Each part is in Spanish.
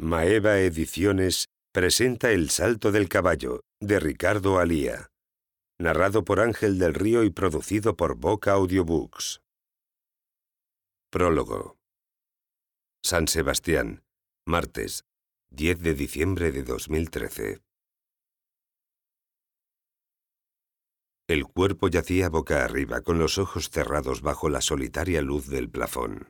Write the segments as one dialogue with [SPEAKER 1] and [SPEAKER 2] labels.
[SPEAKER 1] Maeva Ediciones presenta El salto del caballo, de Ricardo Alía. Narrado por Ángel del Río y producido por Boca Audiobooks. Prólogo. San Sebastián, martes, 10 de diciembre de 2013. El cuerpo yacía boca arriba, con los ojos cerrados bajo la solitaria luz del plafón.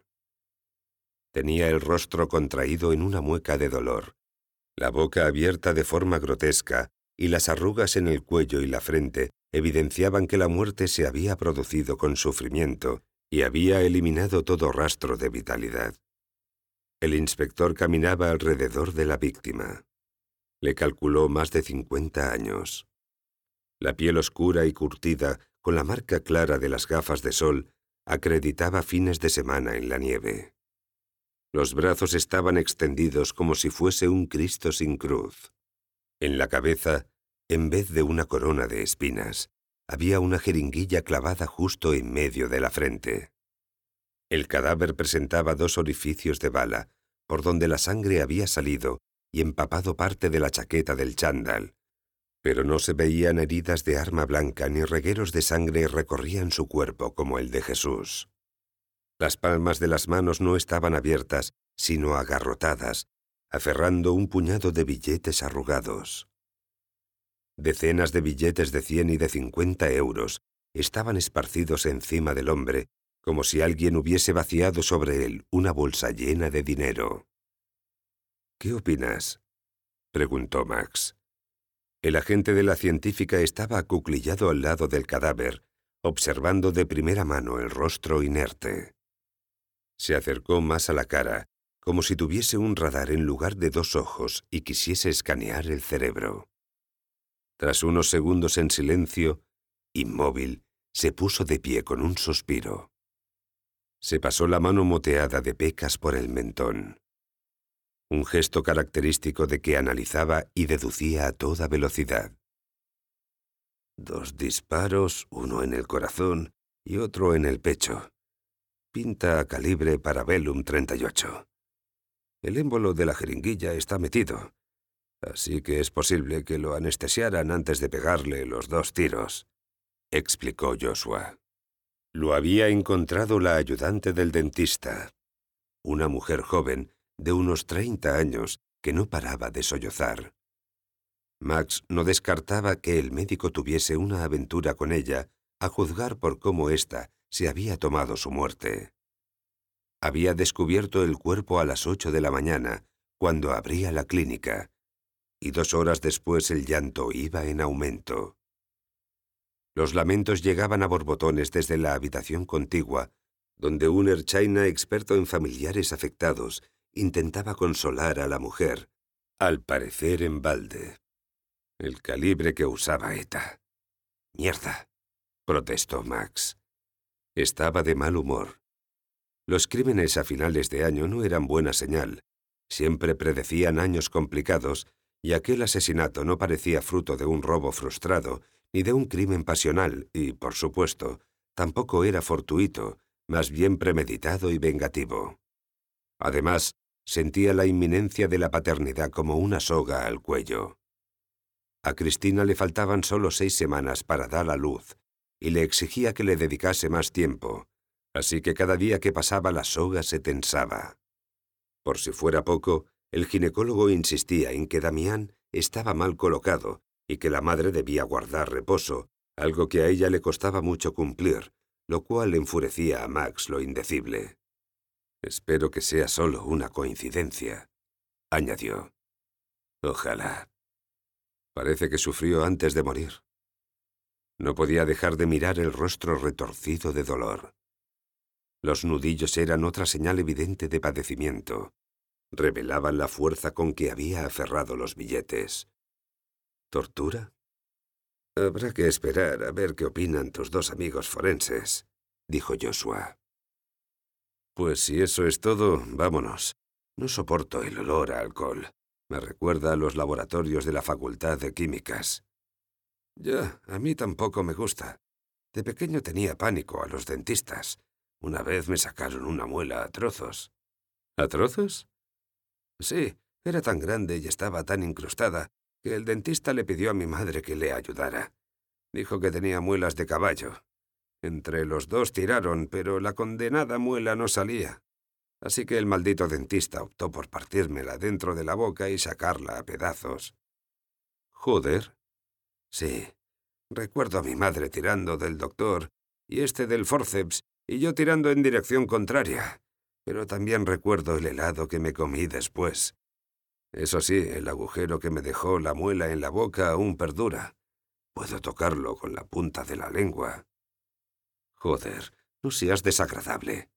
[SPEAKER 1] Tenía el rostro contraído en una mueca de dolor, la boca abierta de forma grotesca, y las arrugas en el cuello y la frente evidenciaban que la muerte se había producido con sufrimiento y había eliminado todo rastro de vitalidad. El inspector caminaba alrededor de la víctima. Le calculó más de 50 años. La piel oscura y curtida, con la marca clara de las gafas de sol, acreditaba fines de semana en la nieve. Los brazos estaban extendidos como si fuese un Cristo sin cruz. En la cabeza, en vez de una corona de espinas, había una jeringuilla clavada justo en medio de la frente. El cadáver presentaba 2 orificios de bala, por donde la sangre había salido y empapado parte de la chaqueta del chándal, pero no se veían heridas de arma blanca ni regueros de sangre recorrían su cuerpo como el de Jesús. Las palmas de las manos no estaban abiertas, sino agarrotadas, aferrando un puñado de billetes arrugados. Decenas de billetes de 100 y de 50 euros estaban esparcidos encima del hombre, como si alguien hubiese vaciado sobre él una bolsa llena de dinero. «¿Qué opinas?», preguntó Max. El agente de la científica estaba acuclillado al lado del cadáver, observando de primera mano el rostro inerte. Se acercó más a la cara, como si tuviese un radar en lugar de 2 ojos y quisiese escanear el cerebro. Tras unos segundos en silencio, inmóvil, se puso de pie con un suspiro. Se pasó la mano moteada de pecas por el mentón. Un gesto característico de que analizaba y deducía a toda velocidad. 2 disparos, uno en el corazón y otro en el pecho. Pinta a calibre Parabellum 38. El émbolo de la jeringuilla está metido, así que es posible que lo anestesiaran antes de pegarle los 2 tiros, explicó Joshua. Lo había encontrado la ayudante del dentista, una mujer joven de unos 30 años que no paraba de sollozar. Max no descartaba que el médico tuviese una aventura con ella, a juzgar por cómo ésta se había tomado su muerte. Había descubierto el cuerpo a las 8 de la mañana, cuando abría la clínica, y 2 horas después el llanto iba en aumento. Los lamentos llegaban a borbotones desde la habitación contigua, donde un Erchaina experto en familiares afectados intentaba consolar a la mujer, al parecer en balde. El calibre que usaba ETA. «Mierda», protestó Max. Estaba de mal humor. Los crímenes a finales de año no eran buena señal. Siempre predecían años complicados, y aquel asesinato no parecía fruto de un robo frustrado ni de un crimen pasional y, por supuesto, tampoco era fortuito, más bien premeditado y vengativo. Además, sentía la inminencia de la paternidad como una soga al cuello. A Cristina le faltaban solo 6 semanas para dar a luz, y le exigía que le dedicase más tiempo, así que cada día que pasaba la soga se tensaba. Por si fuera poco, el ginecólogo insistía en que Damián estaba mal colocado y que la madre debía guardar reposo, algo que a ella le costaba mucho cumplir, lo cual enfurecía a Max lo indecible. «Espero que sea solo una coincidencia», añadió. «Ojalá». Parece que sufrió antes de morir. No podía dejar de mirar el rostro retorcido de dolor. Los nudillos eran otra señal evidente de padecimiento. Revelaban la fuerza con que había aferrado los billetes. ¿Tortura? Habrá que esperar a ver qué opinan tus 2 amigos forenses, dijo Joshua. Pues si eso es todo, vámonos. No soporto el olor a alcohol. Me recuerda a los laboratorios de la Facultad de Químicas. Ya, a mí tampoco me gusta. De pequeño tenía pánico a los dentistas. Una vez me sacaron una muela a trozos. ¿A trozos? Sí, Era tan grande y estaba tan incrustada que el dentista le pidió a mi madre que le ayudara. Dijo que tenía muelas de caballo. Entre los dos tiraron, pero la condenada muela no salía. Así que el maldito dentista optó por partírmela dentro de la boca y sacarla a pedazos. ¿Joder? Sí. Recuerdo a mi madre tirando del doctor y este del forceps y yo tirando en dirección contraria. Pero también recuerdo el helado que me comí después. Eso sí, el agujero que me dejó la muela en la boca aún perdura. Puedo tocarlo con la punta de la lengua. Joder, no seas desagradable.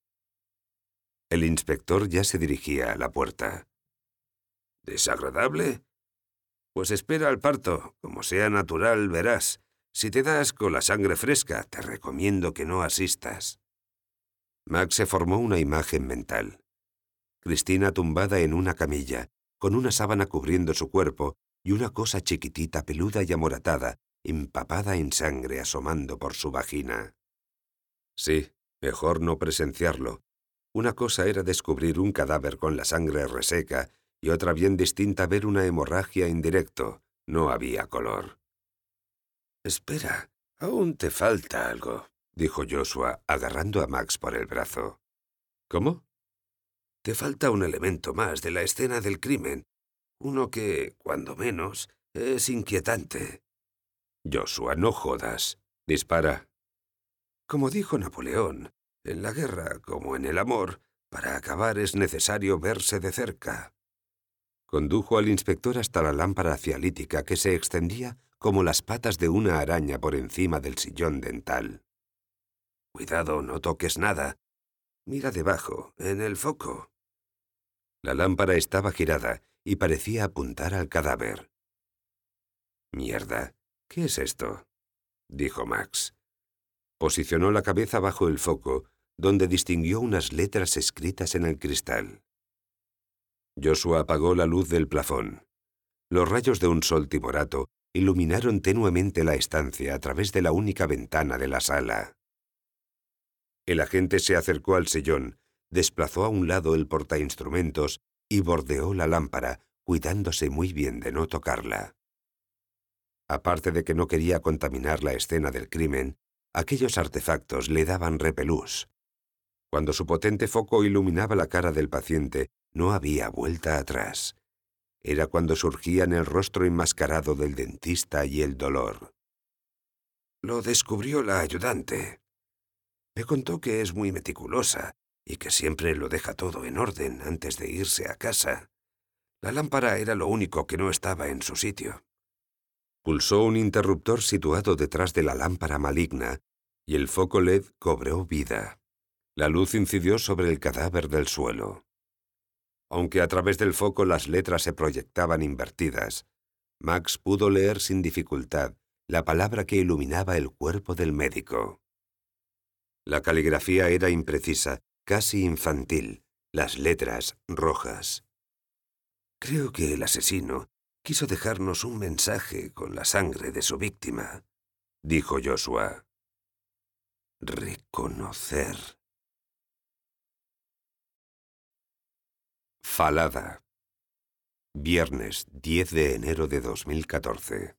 [SPEAKER 1] El inspector ya se dirigía a la puerta. ¿Desagradable? Pues espera al parto. Como sea natural, verás. Si te da asco la sangre fresca, te recomiendo que no asistas. Max se formó una imagen mental. Cristina tumbada en una camilla, con una sábana cubriendo su cuerpo y una cosa chiquitita, peluda y amoratada, empapada en sangre asomando por su vagina. Sí, mejor no presenciarlo. Una cosa era descubrir un cadáver con la sangre reseca y otra bien distinta ver una hemorragia en directo. No había color. «Espera, aún te falta algo», dijo Joshua, agarrando a Max por el brazo. «¿Cómo?» «Te falta un elemento más de la escena del crimen. Uno que, cuando menos, es inquietante». «Joshua, no jodas. Dispara». Como dijo Napoleón, en la guerra, como en el amor, para acabar es necesario verse de cerca. Condujo al inspector hasta la lámpara cialítica que se extendía como las patas de una araña por encima del sillón dental. «Cuidado, no toques nada. Mira debajo, en el foco». La lámpara estaba girada y parecía apuntar al cadáver. «Mierda, ¿qué es esto?», dijo Max. Posicionó la cabeza bajo el foco, donde distinguió unas letras escritas en el cristal. Joshua apagó la luz del plafón. Los rayos de un sol timorato iluminaron tenuemente la estancia a través de la única ventana de la sala. El agente se acercó al sillón, desplazó a un lado el portainstrumentos y bordeó la lámpara, cuidándose muy bien de no tocarla. Aparte de que no quería contaminar la escena del crimen, aquellos artefactos le daban repelús. Cuando su potente foco iluminaba la cara del paciente, no había vuelta atrás. Era cuando surgían el rostro enmascarado del dentista y el dolor. Lo descubrió la ayudante. Me contó que es muy meticulosa y que siempre lo deja todo en orden antes de irse a casa. La lámpara era lo único que no estaba en su sitio. Pulsó un interruptor situado detrás de la lámpara maligna y el foco LED cobró vida. La luz incidió sobre el cadáver del suelo. Aunque a través del foco las letras se proyectaban invertidas, Max pudo leer sin dificultad la palabra que iluminaba el cuerpo del médico. La caligrafía era imprecisa, casi infantil, las letras rojas. Creo que el asesino quiso dejarnos un mensaje con la sangre de su víctima, dijo Joshua. Reconocer. Falada. Viernes 10 de enero de 2014.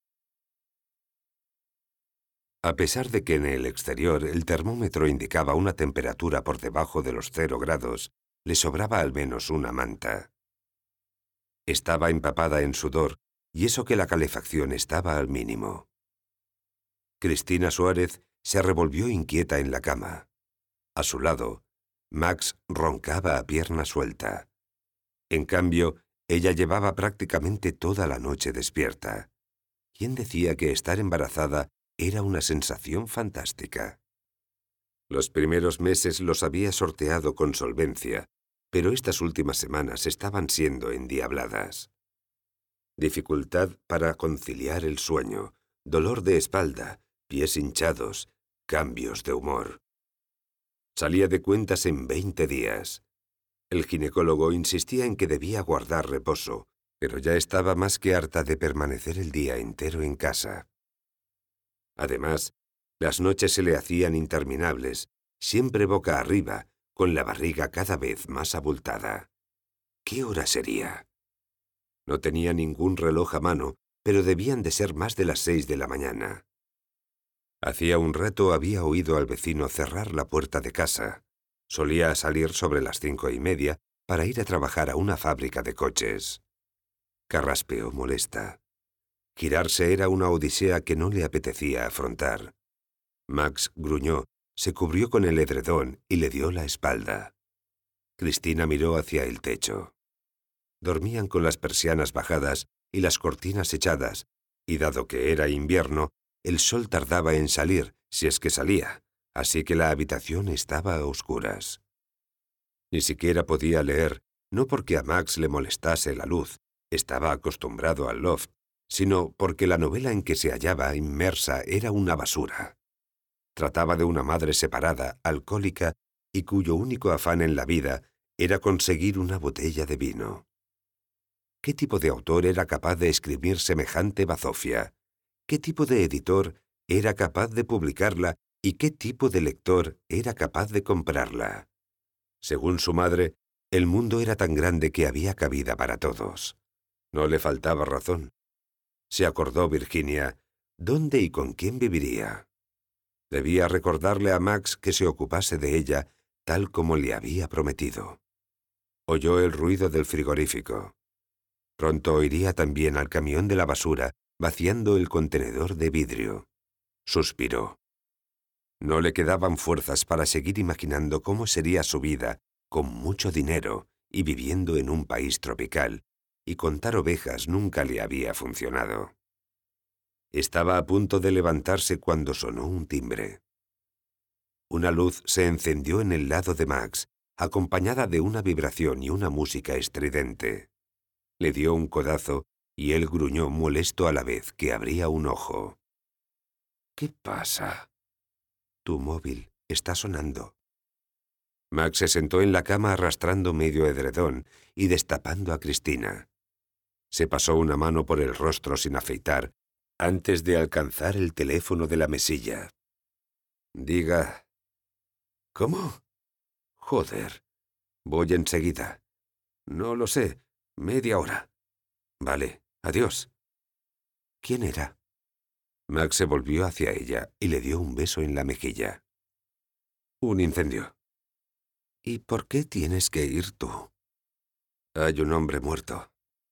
[SPEAKER 1] A pesar de que en el exterior el termómetro indicaba una temperatura por debajo de los 0 grados, le sobraba al menos una manta. Estaba empapada en sudor, y eso que la calefacción estaba al mínimo. Cristina Suárez se revolvió inquieta en la cama. A su lado, Max roncaba a pierna suelta. En cambio, ella llevaba prácticamente toda la noche despierta. ¿Quién decía que estar embarazada era una sensación fantástica? Los primeros meses los había sorteado con solvencia, pero estas últimas semanas estaban siendo endiabladas. Dificultad para conciliar el sueño, dolor de espalda, pies hinchados, cambios de humor. Salía de cuentas en 20 días. El ginecólogo insistía en que debía guardar reposo, pero ya estaba más que harta de permanecer el día entero en casa. Además, las noches se le hacían interminables, siempre boca arriba, con la barriga cada vez más abultada. ¿Qué hora sería? No tenía ningún reloj a mano, pero debían de ser más de las 6 de la mañana. Hacía un rato había oído al vecino cerrar la puerta de casa. Solía salir sobre las 5:30 para ir a trabajar a una fábrica de coches. Carraspeó molesta. Girarse era una odisea que no le apetecía afrontar. Max gruñó, se cubrió con el edredón y le dio la espalda. Cristina miró hacia el techo. Dormían con las persianas bajadas y las cortinas echadas, y dado que era invierno, el sol tardaba en salir, si es que salía, así que la habitación estaba a oscuras. Ni siquiera podía leer, no porque a Max le molestase la luz, estaba acostumbrado al loft, sino porque la novela en que se hallaba inmersa era una basura. Trataba de una madre separada, alcohólica, y cuyo único afán en la vida era conseguir una botella de vino. ¿Qué tipo de autor era capaz de escribir semejante bazofia? ¿Qué tipo de editor era capaz de publicarla y qué tipo de lector era capaz de comprarla? Según su madre, el mundo era tan grande que había cabida para todos. No le faltaba razón. Se acordó Virginia, ¿dónde y con quién viviría? Debía recordarle a Max que se ocupase de ella tal como le había prometido. Oyó el ruido del frigorífico. Pronto oiría también al camión de la basura vaciando el contenedor de vidrio. Suspiró. No le quedaban fuerzas para seguir imaginando cómo sería su vida con mucho dinero y viviendo en un país tropical, y contar ovejas nunca le había funcionado. Estaba a punto de levantarse cuando sonó un timbre. Una luz se encendió en el lado de Max, acompañada de una vibración y una música estridente. Le dio un codazo y él gruñó molesto a la vez que abría un ojo. ¿Qué pasa? Tu móvil está sonando. Max se sentó en la cama arrastrando medio edredón y destapando a Cristina. Se pasó una mano por el rostro sin afeitar antes de alcanzar el teléfono de la mesilla. Diga. ¿Cómo? Joder. Voy enseguida. No lo sé. Media hora. Vale. Adiós. ¿Quién era? Max se volvió hacia ella y le dio un beso en la mejilla. Un incendio. ¿Y por qué tienes que ir tú? Hay un hombre muerto.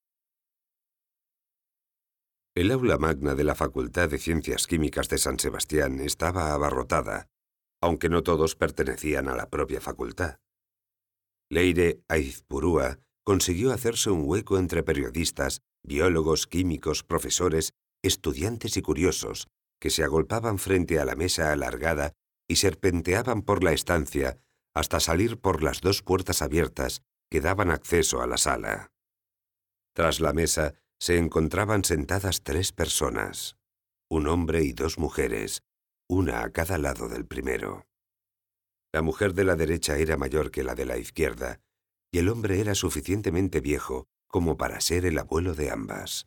[SPEAKER 1] El aula magna de la Facultad de Ciencias Químicas de San Sebastián estaba abarrotada, aunque no todos pertenecían a la propia facultad. Leire Aizpurúa consiguió hacerse un hueco entre periodistas, biólogos, químicos, profesores, estudiantes y curiosos, que se agolpaban frente a la mesa alargada y serpenteaban por la estancia hasta salir por las 2 puertas abiertas que daban acceso a la sala. Tras la mesa se encontraban sentadas 3 personas, un hombre y 2 mujeres, una a cada lado del primero. La mujer de la derecha era mayor que la de la izquierda, y el hombre era suficientemente viejo como para ser el abuelo de ambas.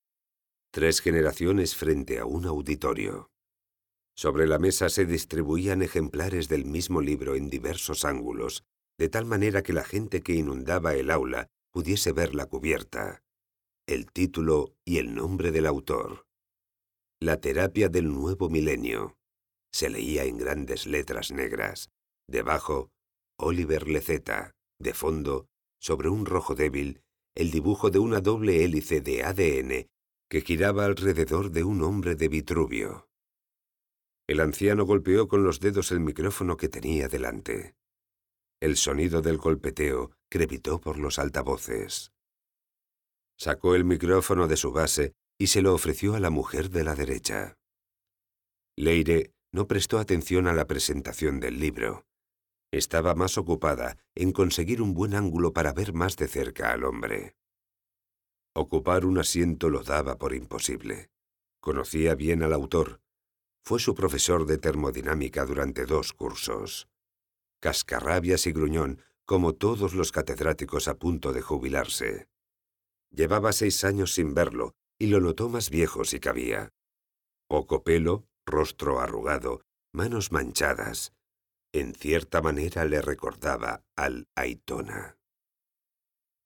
[SPEAKER 1] 3 generaciones frente a un auditorio. Sobre la mesa se distribuían ejemplares del mismo libro en diversos ángulos, de tal manera que la gente que inundaba el aula pudiese ver la cubierta, el título y el nombre del autor. La terapia del nuevo milenio. Se leía en grandes letras negras. Debajo, Oliver Leceta. De fondo, sobre un rojo débil, el dibujo de una doble hélice de ADN que giraba alrededor de un hombre de Vitruvio. El anciano golpeó con los dedos el micrófono que tenía delante. El sonido del golpeteo crepitó por los altavoces. Sacó el micrófono de su base y se lo ofreció a la mujer de la derecha. Leire no prestó atención a la presentación del libro. Estaba más ocupada en conseguir un buen ángulo para ver más de cerca al hombre. Ocupar un asiento lo daba por imposible. Conocía bien al autor. Fue su profesor de termodinámica durante 2 cursos. Cascarrabias y gruñón, como todos los catedráticos a punto de jubilarse. Llevaba 6 años sin verlo y lo notó más viejo si cabía. Poco pelo, rostro arrugado, manos manchadas. En cierta manera le recordaba al Aitona.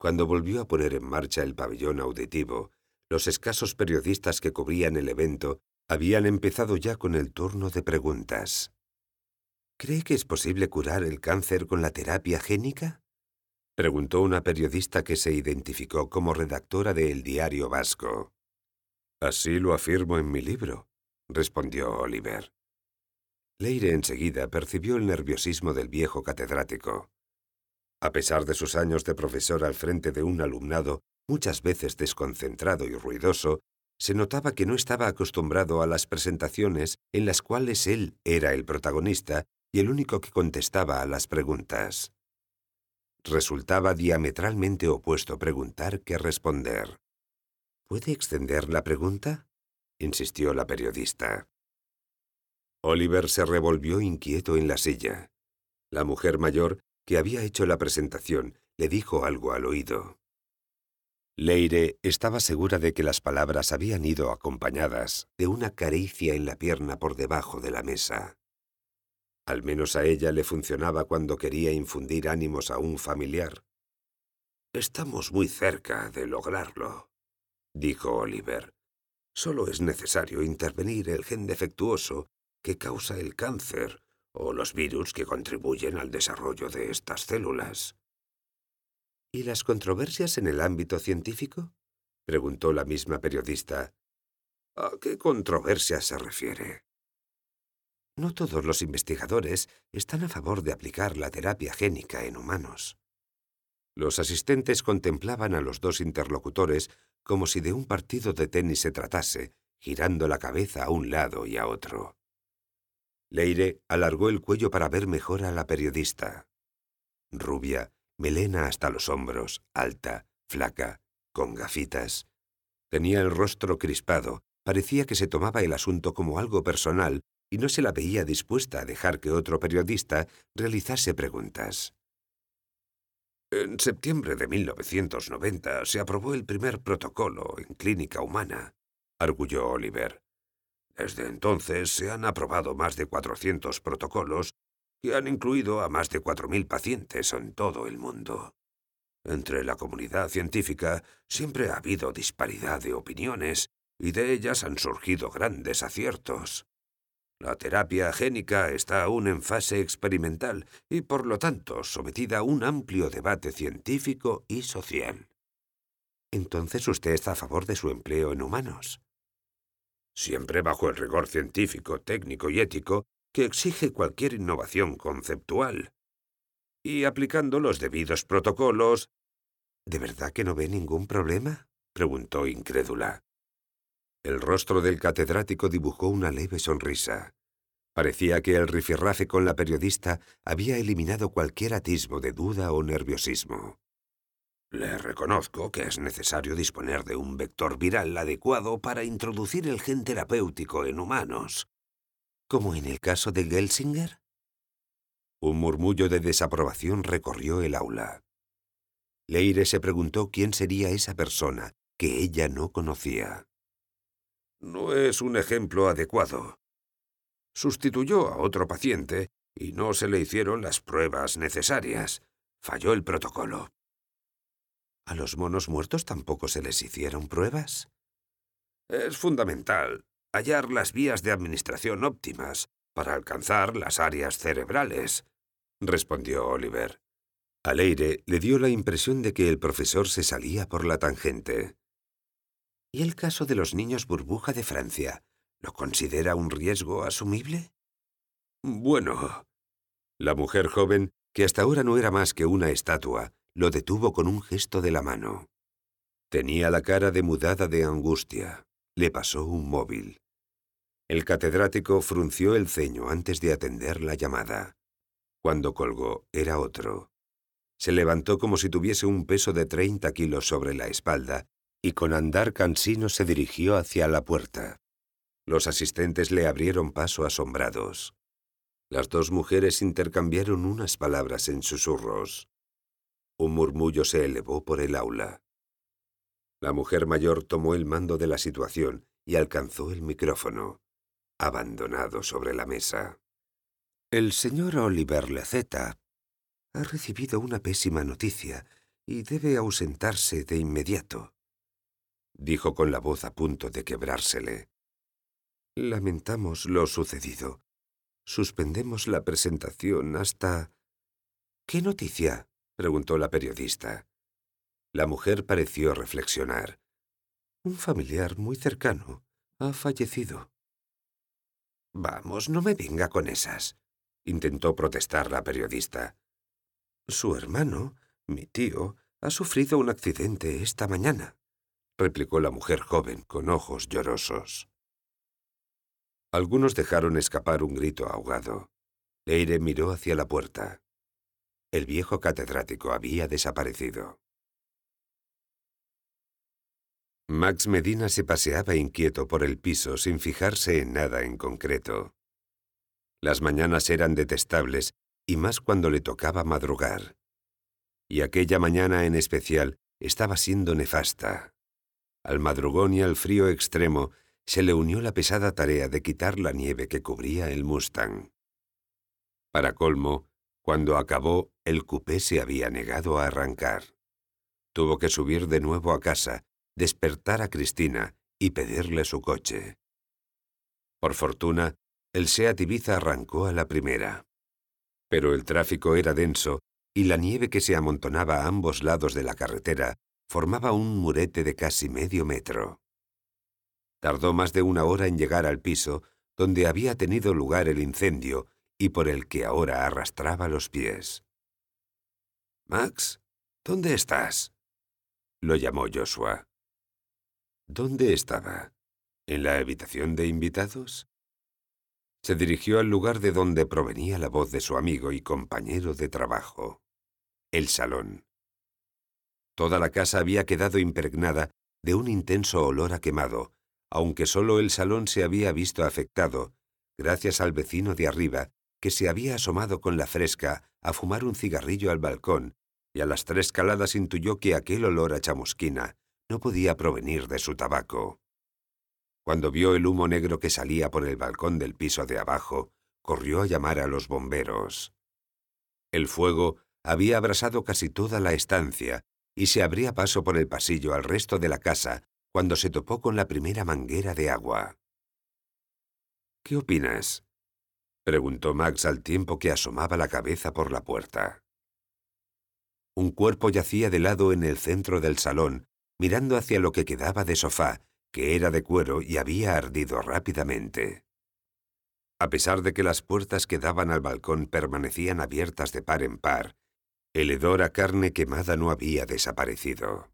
[SPEAKER 1] Cuando volvió a poner en marcha el pabellón auditivo, los escasos periodistas que cubrían el evento habían empezado ya con el turno de preguntas. ¿Cree que es posible curar el cáncer con la terapia génica?, preguntó una periodista que se identificó como redactora de El Diario Vasco. Así lo afirmo en mi libro, respondió Oliver. Leire enseguida percibió el nerviosismo del viejo catedrático. A pesar de sus años de profesor al frente de un alumnado muchas veces desconcentrado y ruidoso, se notaba que no estaba acostumbrado a las presentaciones en las cuales él era el protagonista y el único que contestaba a las preguntas. Resultaba diametralmente opuesto preguntar que responder. ¿Puede extender la pregunta?, insistió la periodista. Oliver se revolvió inquieto en la silla. La mujer mayor, que había hecho la presentación, le dijo algo al oído. Leire estaba segura de que las palabras habían ido acompañadas de una caricia en la pierna por debajo de la mesa. Al menos a ella le funcionaba cuando quería infundir ánimos a un familiar. «Estamos muy cerca de lograrlo», dijo Oliver. «Solo es necesario intervenir el gen defectuoso que causa el cáncer o los virus que contribuyen al desarrollo de estas células». ¿Y las controversias en el ámbito científico?, preguntó la misma periodista. ¿A qué controversias se refiere? No todos los investigadores están a favor de aplicar la terapia génica en humanos. Los asistentes contemplaban a los dos interlocutores como si de un partido de tenis se tratase, girando la cabeza a un lado y a otro. Leire alargó el cuello para ver mejor a la periodista. Rubia, melena hasta los hombros, alta, flaca, con gafitas. Tenía el rostro crispado, parecía que se tomaba el asunto como algo personal y no se la veía dispuesta a dejar que otro periodista realizase preguntas. En septiembre de 1990 se aprobó el primer protocolo en clínica humana, arguyó Oliver. Desde entonces se han aprobado más de 400 protocolos que han incluido a más de 4.000 pacientes en todo el mundo. Entre la comunidad científica siempre ha habido disparidad de opiniones y de ellas han surgido grandes aciertos. La terapia génica está aún en fase experimental y, por lo tanto, sometida a un amplio debate científico y social. ¿Entonces usted está a favor de su empleo en humanos? Siempre bajo el rigor científico, técnico y ético que exige cualquier innovación conceptual. Y aplicando los debidos protocolos... ¿De verdad que no ve ningún problema?, preguntó incrédula. El rostro del catedrático dibujó una leve sonrisa. Parecía que el rifirrafe con la periodista había eliminado cualquier atisbo de duda o nerviosismo. Le reconozco que es necesario disponer de un vector viral adecuado para introducir el gen terapéutico en humanos. ¿Como en el caso de Gelsinger? Un murmullo de desaprobación recorrió el aula. Leire se preguntó quién sería esa persona que ella no conocía. No es un ejemplo adecuado. Sustituyó a otro paciente y no se le hicieron las pruebas necesarias. Falló el protocolo. ¿A los monos muertos tampoco se les hicieron pruebas? Es fundamental hallar las vías de administración óptimas para alcanzar las áreas cerebrales, respondió Oliver. A Leire le dio la impresión de que el profesor se salía por la tangente. ¿Y el caso de los niños burbuja de Francia? ¿Lo considera un riesgo asumible? Bueno, la mujer joven, que hasta ahora no era más que una estatua, lo detuvo con un gesto de la mano. Tenía la cara demudada de angustia. Le pasó un móvil. El catedrático frunció el ceño antes de atender la llamada. Cuando colgó, era otro. Se levantó como si tuviese un peso de 30 kilos sobre la espalda y con andar cansino se dirigió hacia la puerta. Los asistentes le abrieron paso asombrados. Las dos mujeres intercambiaron unas palabras en susurros. Un murmullo se elevó por el aula. La mujer mayor tomó el mando de la situación y alcanzó el micrófono, abandonado sobre la mesa. El señor Oliver Leceta ha recibido una pésima noticia y debe ausentarse de inmediato», dijo con la voz a punto de quebrársele. «Lamentamos lo sucedido. Suspendemos la presentación hasta...» «¿Qué noticia?», preguntó la periodista. La mujer pareció reflexionar. «Un familiar muy cercano ha fallecido». «Vamos, no me venga con esas», intentó protestar la periodista. «Su hermano, mi tío, ha sufrido un accidente esta mañana», replicó la mujer joven con ojos llorosos. Algunos dejaron escapar un grito ahogado. Leire miró hacia la puerta. El viejo catedrático había desaparecido. Max Medina se paseaba inquieto por el piso sin fijarse en nada en concreto. Las mañanas eran detestables, y más cuando le tocaba madrugar. Y aquella mañana en especial estaba siendo nefasta. Al madrugón y al frío extremo se le unió la pesada tarea de quitar la nieve que cubría el Mustang. Para colmo, cuando acabó, el cupé se había negado a arrancar. Tuvo que subir de nuevo a casa, despertar a Cristina y pedirle su coche. Por fortuna, el Seat Ibiza arrancó a la primera. Pero el tráfico era denso y la nieve que se amontonaba a ambos lados de la carretera formaba un murete de casi medio metro. Tardó más de una hora en llegar al piso donde había tenido lugar el incendio y por el que ahora arrastraba los pies. «Max, ¿dónde estás?», lo llamó Joshua. ¿Dónde estaba? ¿En la habitación de invitados? Se dirigió al lugar de donde provenía la voz de su amigo y compañero de trabajo, el salón. Toda la casa había quedado impregnada de un intenso olor a quemado, aunque solo el salón se había visto afectado, gracias al vecino de arriba, que se había asomado con la fresca a fumar un cigarrillo al balcón, y a las 3 caladas intuyó que aquel olor a chamusquina no podía provenir de su tabaco. Cuando vio el humo negro que salía por el balcón del piso de abajo, corrió a llamar a los bomberos. El fuego había abrasado casi toda la estancia y se abría paso por el pasillo al resto de la casa cuando se topó con la primera manguera de agua. «¿Qué opinas?», preguntó Max al tiempo que asomaba la cabeza por la puerta. Un cuerpo yacía de lado en el centro del salón, mirando hacia lo que quedaba de sofá, que era de cuero y había ardido rápidamente. A pesar de que las puertas que daban al balcón permanecían abiertas de par en par, el hedor a carne quemada no había desaparecido.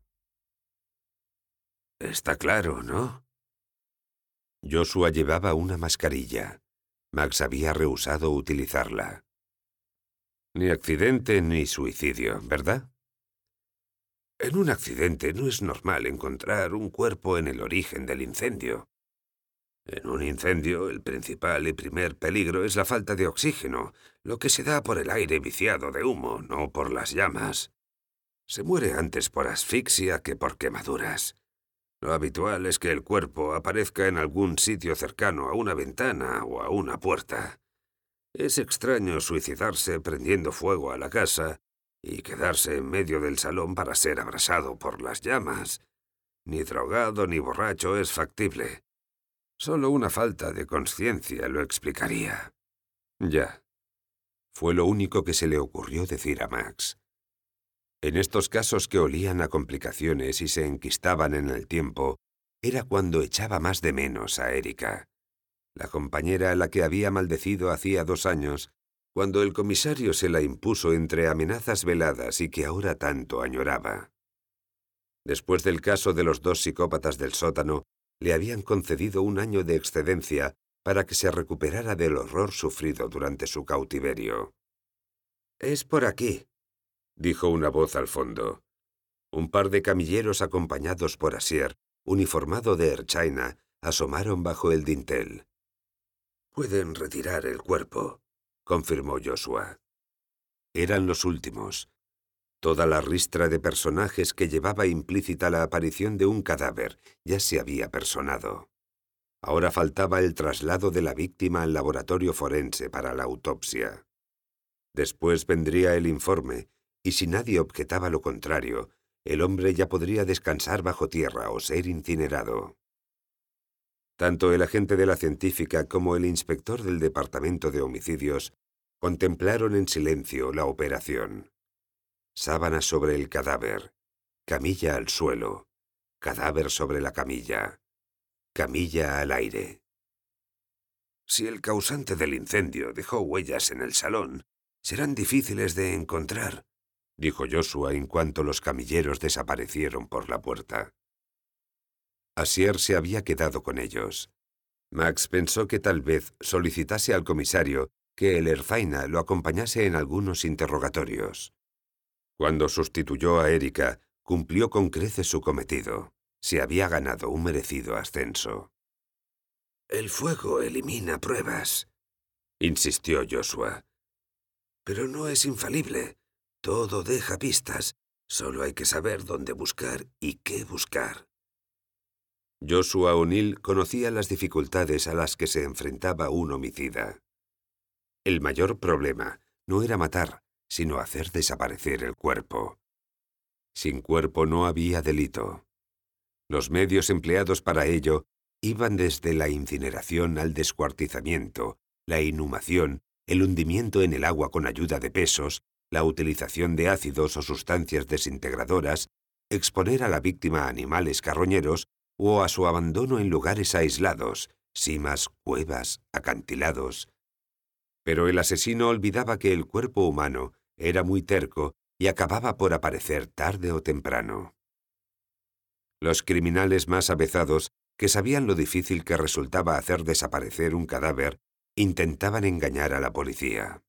[SPEAKER 1] «Está claro, ¿no?». Joshua llevaba una mascarilla. Max había rehusado utilizarla. «Ni accidente ni suicidio, ¿verdad?». «En un accidente no es normal encontrar un cuerpo en el origen del incendio. En un incendio, el principal y primer peligro es la falta de oxígeno, lo que se da por el aire viciado de humo, no por las llamas. Se muere antes por asfixia que por quemaduras. Lo habitual es que el cuerpo aparezca en algún sitio cercano a una ventana o a una puerta. Es extraño suicidarse prendiendo fuego a la casa y quedarse en medio del salón para ser abrasado por las llamas. Ni drogado ni borracho es factible. Solo una falta de conciencia lo explicaría». «Ya», fue lo único que se le ocurrió decir a Max. En estos casos que olían a complicaciones y se enquistaban en el tiempo, era cuando echaba más de menos a Erika, la compañera a la que había maldecido hacía 2 años, cuando el comisario se la impuso entre amenazas veladas y que ahora tanto añoraba. Después del caso de los 2 psicópatas del sótano, le habían concedido 1 año de excedencia para que se recuperara del horror sufrido durante su cautiverio. «Es por aquí», dijo una voz al fondo. Un par de camilleros acompañados por Asier, uniformado de Erchaina, asomaron bajo el dintel. «Pueden retirar el cuerpo», confirmó Joshua. Eran los últimos. Toda la ristra de personajes que llevaba implícita la aparición de un cadáver ya se había personado. Ahora faltaba el traslado de la víctima al laboratorio forense para la autopsia. Después vendría el informe, y si nadie objetaba lo contrario, el hombre ya podría descansar bajo tierra o ser incinerado. Tanto el agente de la científica como el inspector del departamento de homicidios contemplaron en silencio la operación. Sábana sobre el cadáver, camilla al suelo, cadáver sobre la camilla, camilla al aire. Si el causante del incendio dejó huellas en el salón, serán difíciles de encontrar, dijo Joshua en cuanto los camilleros desaparecieron por la puerta. Asier se había quedado con ellos. Max pensó que tal vez solicitase al comisario que el Erzaina lo acompañase en algunos interrogatorios. Cuando sustituyó a Erika, cumplió con creces su cometido. Se había ganado un merecido ascenso. «El fuego elimina pruebas», insistió Joshua. «Pero no es infalible. Todo deja pistas. Solo hay que saber dónde buscar y qué buscar». Joshua O'Neill conocía las dificultades a las que se enfrentaba un homicida. El mayor problema no era matar, sino hacer desaparecer el cuerpo. Sin cuerpo no había delito. Los medios empleados para ello iban desde la incineración al descuartizamiento, la inhumación, el hundimiento en el agua con ayuda de pesos, la utilización de ácidos o sustancias desintegradoras, exponer a la víctima a animales carroñeros o a su abandono en lugares aislados, simas, cuevas, acantilados. Pero el asesino olvidaba que el cuerpo humano era muy terco y acababa por aparecer tarde o temprano. Los criminales más avezados, que sabían lo difícil que resultaba hacer desaparecer un cadáver, intentaban engañar a la policía.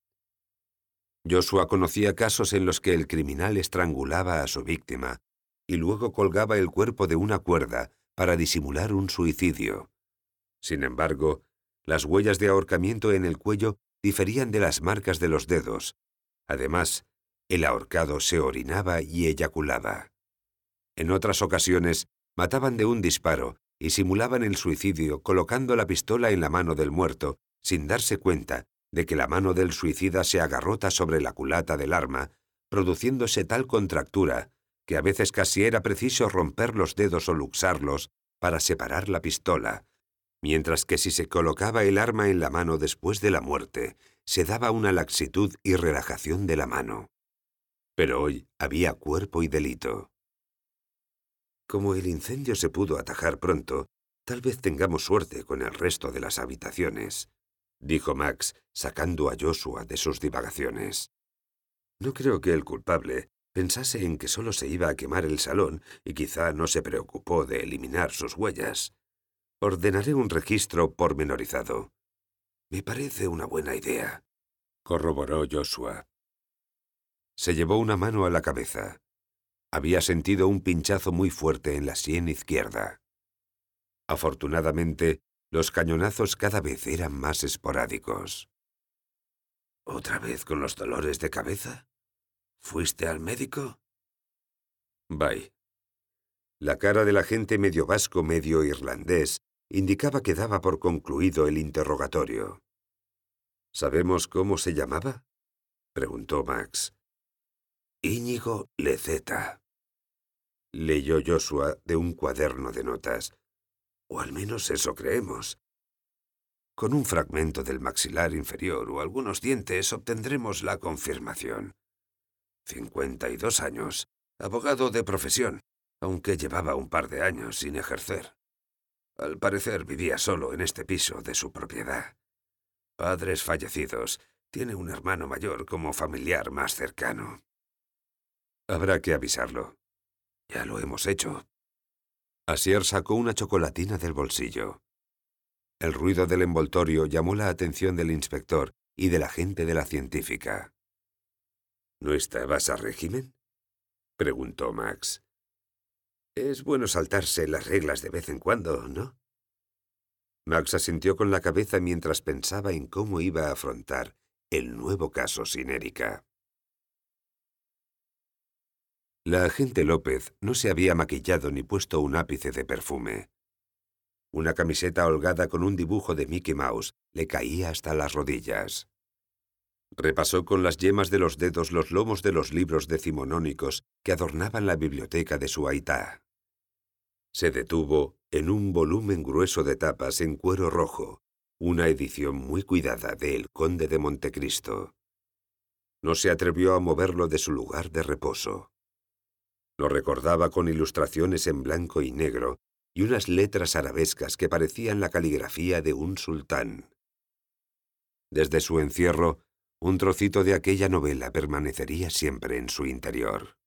[SPEAKER 1] Joshua conocía casos en los que el criminal estrangulaba a su víctima y luego colgaba el cuerpo de una cuerda para disimular un suicidio. Sin embargo, las huellas de ahorcamiento en el cuello diferían de las marcas de los dedos. Además, el ahorcado se orinaba y eyaculaba. En otras ocasiones, mataban de un disparo y simulaban el suicidio colocando la pistola en la mano del muerto, sin darse cuenta de que la mano del suicida se agarrota sobre la culata del arma, produciéndose tal contractura que a veces casi era preciso romper los dedos o luxarlos para separar la pistola, mientras que si se colocaba el arma en la mano después de la muerte, se daba una laxitud y relajación de la mano. Pero hoy había cuerpo y delito. Como el incendio se pudo atajar pronto, tal vez tengamos suerte con el resto de las habitaciones, dijo Max, sacando a Joshua de sus divagaciones. No creo que el culpable pensase en que solo se iba a quemar el salón y quizá no se preocupó de eliminar sus huellas. Ordenaré un registro pormenorizado. Me parece una buena idea, corroboró Joshua. Se llevó una mano a la cabeza. Había sentido un pinchazo muy fuerte en la sien izquierda. Afortunadamente, los cañonazos cada vez eran más esporádicos. ¿Otra vez con los dolores de cabeza? ¿Fuiste al médico? Bye. La cara del agente medio vasco, medio irlandés indicaba que daba por concluido el interrogatorio. ¿Sabemos cómo se llamaba?, preguntó Max. Íñigo Leceta, leyó Joshua de un cuaderno de notas. O al menos eso creemos. Con un fragmento del maxilar inferior o algunos dientes obtendremos la confirmación. 52 años, abogado de profesión, aunque llevaba un par de años sin ejercer. Al parecer vivía solo en este piso de su propiedad. Padres fallecidos, tiene un hermano mayor como familiar más cercano. Habrá que avisarlo. Ya lo hemos hecho. Asier sacó una chocolatina del bolsillo. El ruido del envoltorio llamó la atención del inspector y del agente de la científica. ¿No estabas a régimen?, preguntó Max. Es bueno saltarse las reglas de vez en cuando, ¿no? Max asintió con la cabeza mientras pensaba en cómo iba a afrontar el nuevo caso sin Erika. La agente López no se había maquillado ni puesto un ápice de perfume. Una camiseta holgada con un dibujo de Mickey Mouse le caía hasta las rodillas. Repasó con las yemas de los dedos los lomos de los libros decimonónicos que adornaban la biblioteca de su aitá. Se detuvo en un volumen grueso de tapas en cuero rojo, una edición muy cuidada de El Conde de Montecristo. No se atrevió a moverlo de su lugar de reposo. Lo recordaba con ilustraciones en blanco y negro y unas letras arabescas que parecían la caligrafía de un sultán. Desde su encierro, un trocito de aquella novela permanecería siempre en su interior.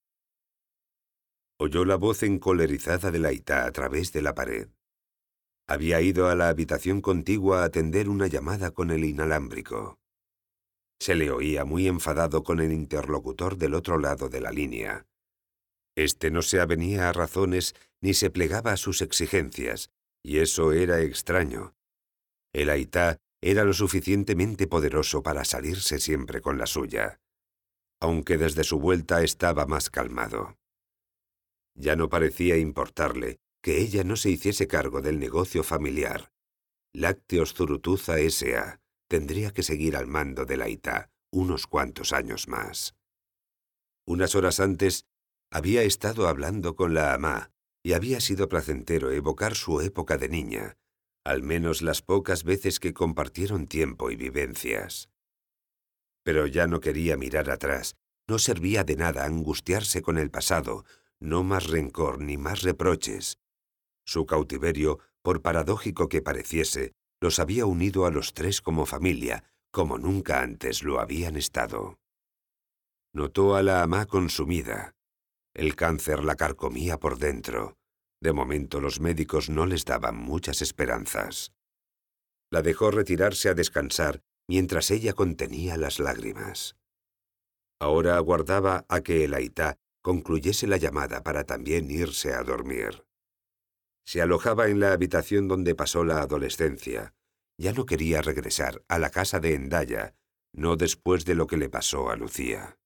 [SPEAKER 1] Oyó la voz encolerizada de la aitá a través de la pared. Había ido a la habitación contigua a atender una llamada con el inalámbrico. Se le oía muy enfadado con el interlocutor del otro lado de la línea. Este no se avenía a razones ni se plegaba a sus exigencias, y eso era extraño. El aitá era lo suficientemente poderoso para salirse siempre con la suya, aunque desde su vuelta estaba más calmado. Ya no parecía importarle que ella no se hiciese cargo del negocio familiar. Lácteos Zurutuza S.A. tendría que seguir al mando del aitá unos cuantos años más. Unas horas antes había estado hablando con la amá y había sido placentero evocar su época de niña, al menos las pocas veces que compartieron tiempo y vivencias. Pero ya no quería mirar atrás, no servía de nada angustiarse con el pasado, no más rencor ni más reproches. Su cautiverio, por paradójico que pareciese, los había unido a los tres como familia, como nunca antes lo habían estado. Notó a la amá consumida. El cáncer la carcomía por dentro. De momento los médicos no les daban muchas esperanzas. La dejó retirarse a descansar mientras ella contenía las lágrimas. Ahora aguardaba a que el aitá concluyese la llamada para también irse a dormir. Se alojaba en la habitación donde pasó la adolescencia. Ya no quería regresar a la casa de Hendaya, no después de lo que le pasó a Lucía.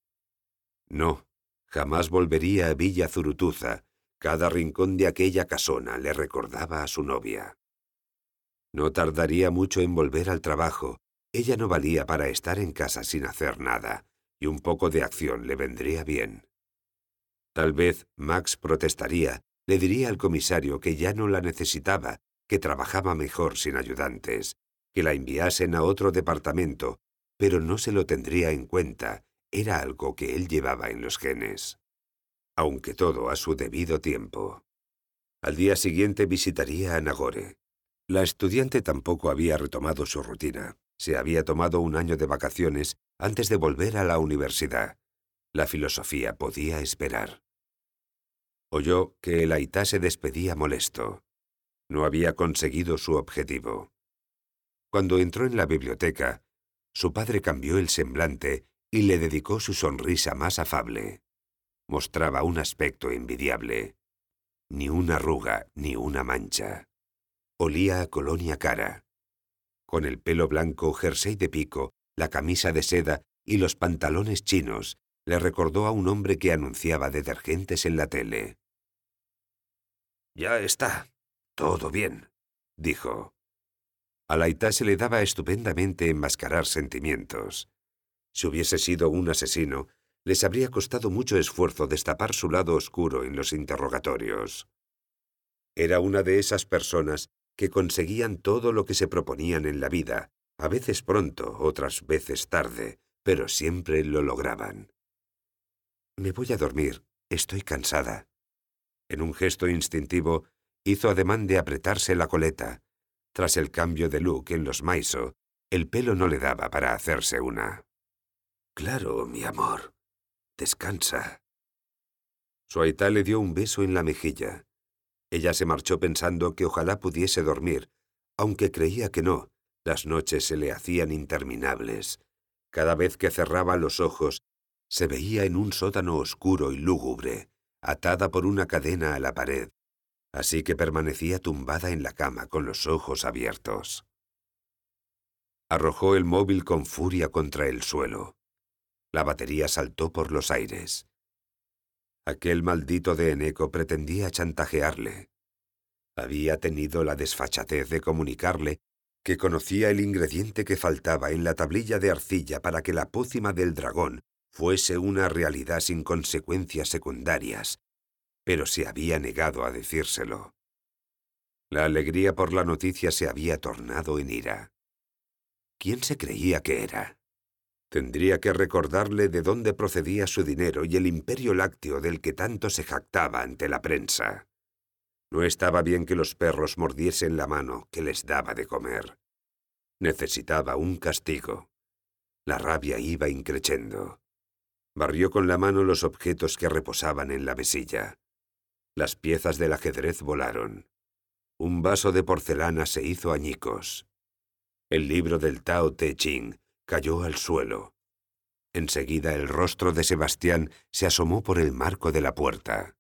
[SPEAKER 1] No, jamás volvería a Villa Zurutuza. Cada rincón de aquella casona le recordaba a su novia. No tardaría mucho en volver al trabajo. Ella no valía para estar en casa sin hacer nada, y un poco de acción le vendría bien. Tal vez Max protestaría, le diría al comisario que ya no la necesitaba, que trabajaba mejor sin ayudantes, que la enviasen a otro departamento, pero no se lo tendría en cuenta, era algo que él llevaba en los genes. Aunque todo a su debido tiempo. Al día siguiente visitaría a Nagore. La estudiante tampoco había retomado su rutina. Se había tomado un año de vacaciones antes de volver a la universidad. La filosofía podía esperar. Oyó que el aitá se despedía molesto. No había conseguido su objetivo. Cuando entró en la biblioteca, su padre cambió el semblante y le dedicó su sonrisa más afable. Mostraba un aspecto envidiable. Ni una arruga, ni una mancha. Olía a colonia cara. Con el pelo blanco, jersey de pico, la camisa de seda y los pantalones chinos, le recordó a un hombre que anunciaba detergentes en la tele. «Ya está. Todo bien», dijo. Al aitá se le daba estupendamente enmascarar sentimientos. Si hubiese sido un asesino, les habría costado mucho esfuerzo destapar su lado oscuro en los interrogatorios. Era una de esas personas que conseguían todo lo que se proponían en la vida, a veces pronto, otras veces tarde, pero siempre lo lograban. «Me voy a dormir, estoy cansada». En un gesto instintivo, hizo ademán de apretarse la coleta. Tras el cambio de look en los Maiso, el pelo no le daba para hacerse una. «Claro, mi amor. Descansa». Su aitá le dio un beso en la mejilla. Ella se marchó pensando que ojalá pudiese dormir, aunque creía que no. Las noches se le hacían interminables. Cada vez que cerraba los ojos, se veía en un sótano oscuro y lúgubre, atada por una cadena a la pared, así que permanecía tumbada en la cama con los ojos abiertos. Arrojó el móvil con furia contra el suelo. La batería saltó por los aires. Aquel maldito de Eneko pretendía chantajearle. Había tenido la desfachatez de comunicarle que conocía el ingrediente que faltaba en la tablilla de arcilla para que la pócima del dragón fuese una realidad sin consecuencias secundarias, pero se había negado a decírselo. La alegría por la noticia se había tornado en ira. ¿Quién se creía que era? Tendría que recordarle de dónde procedía su dinero y el imperio lácteo del que tanto se jactaba ante la prensa. No estaba bien que los perros mordiesen la mano que les daba de comer. Necesitaba un castigo. La rabia iba increciendo. Barrió con la mano los objetos que reposaban en la mesilla. Las piezas del ajedrez volaron. Un vaso de porcelana se hizo añicos. El libro del Tao Te Ching cayó al suelo. Enseguida el rostro de Sebastián se asomó por el marco de la puerta.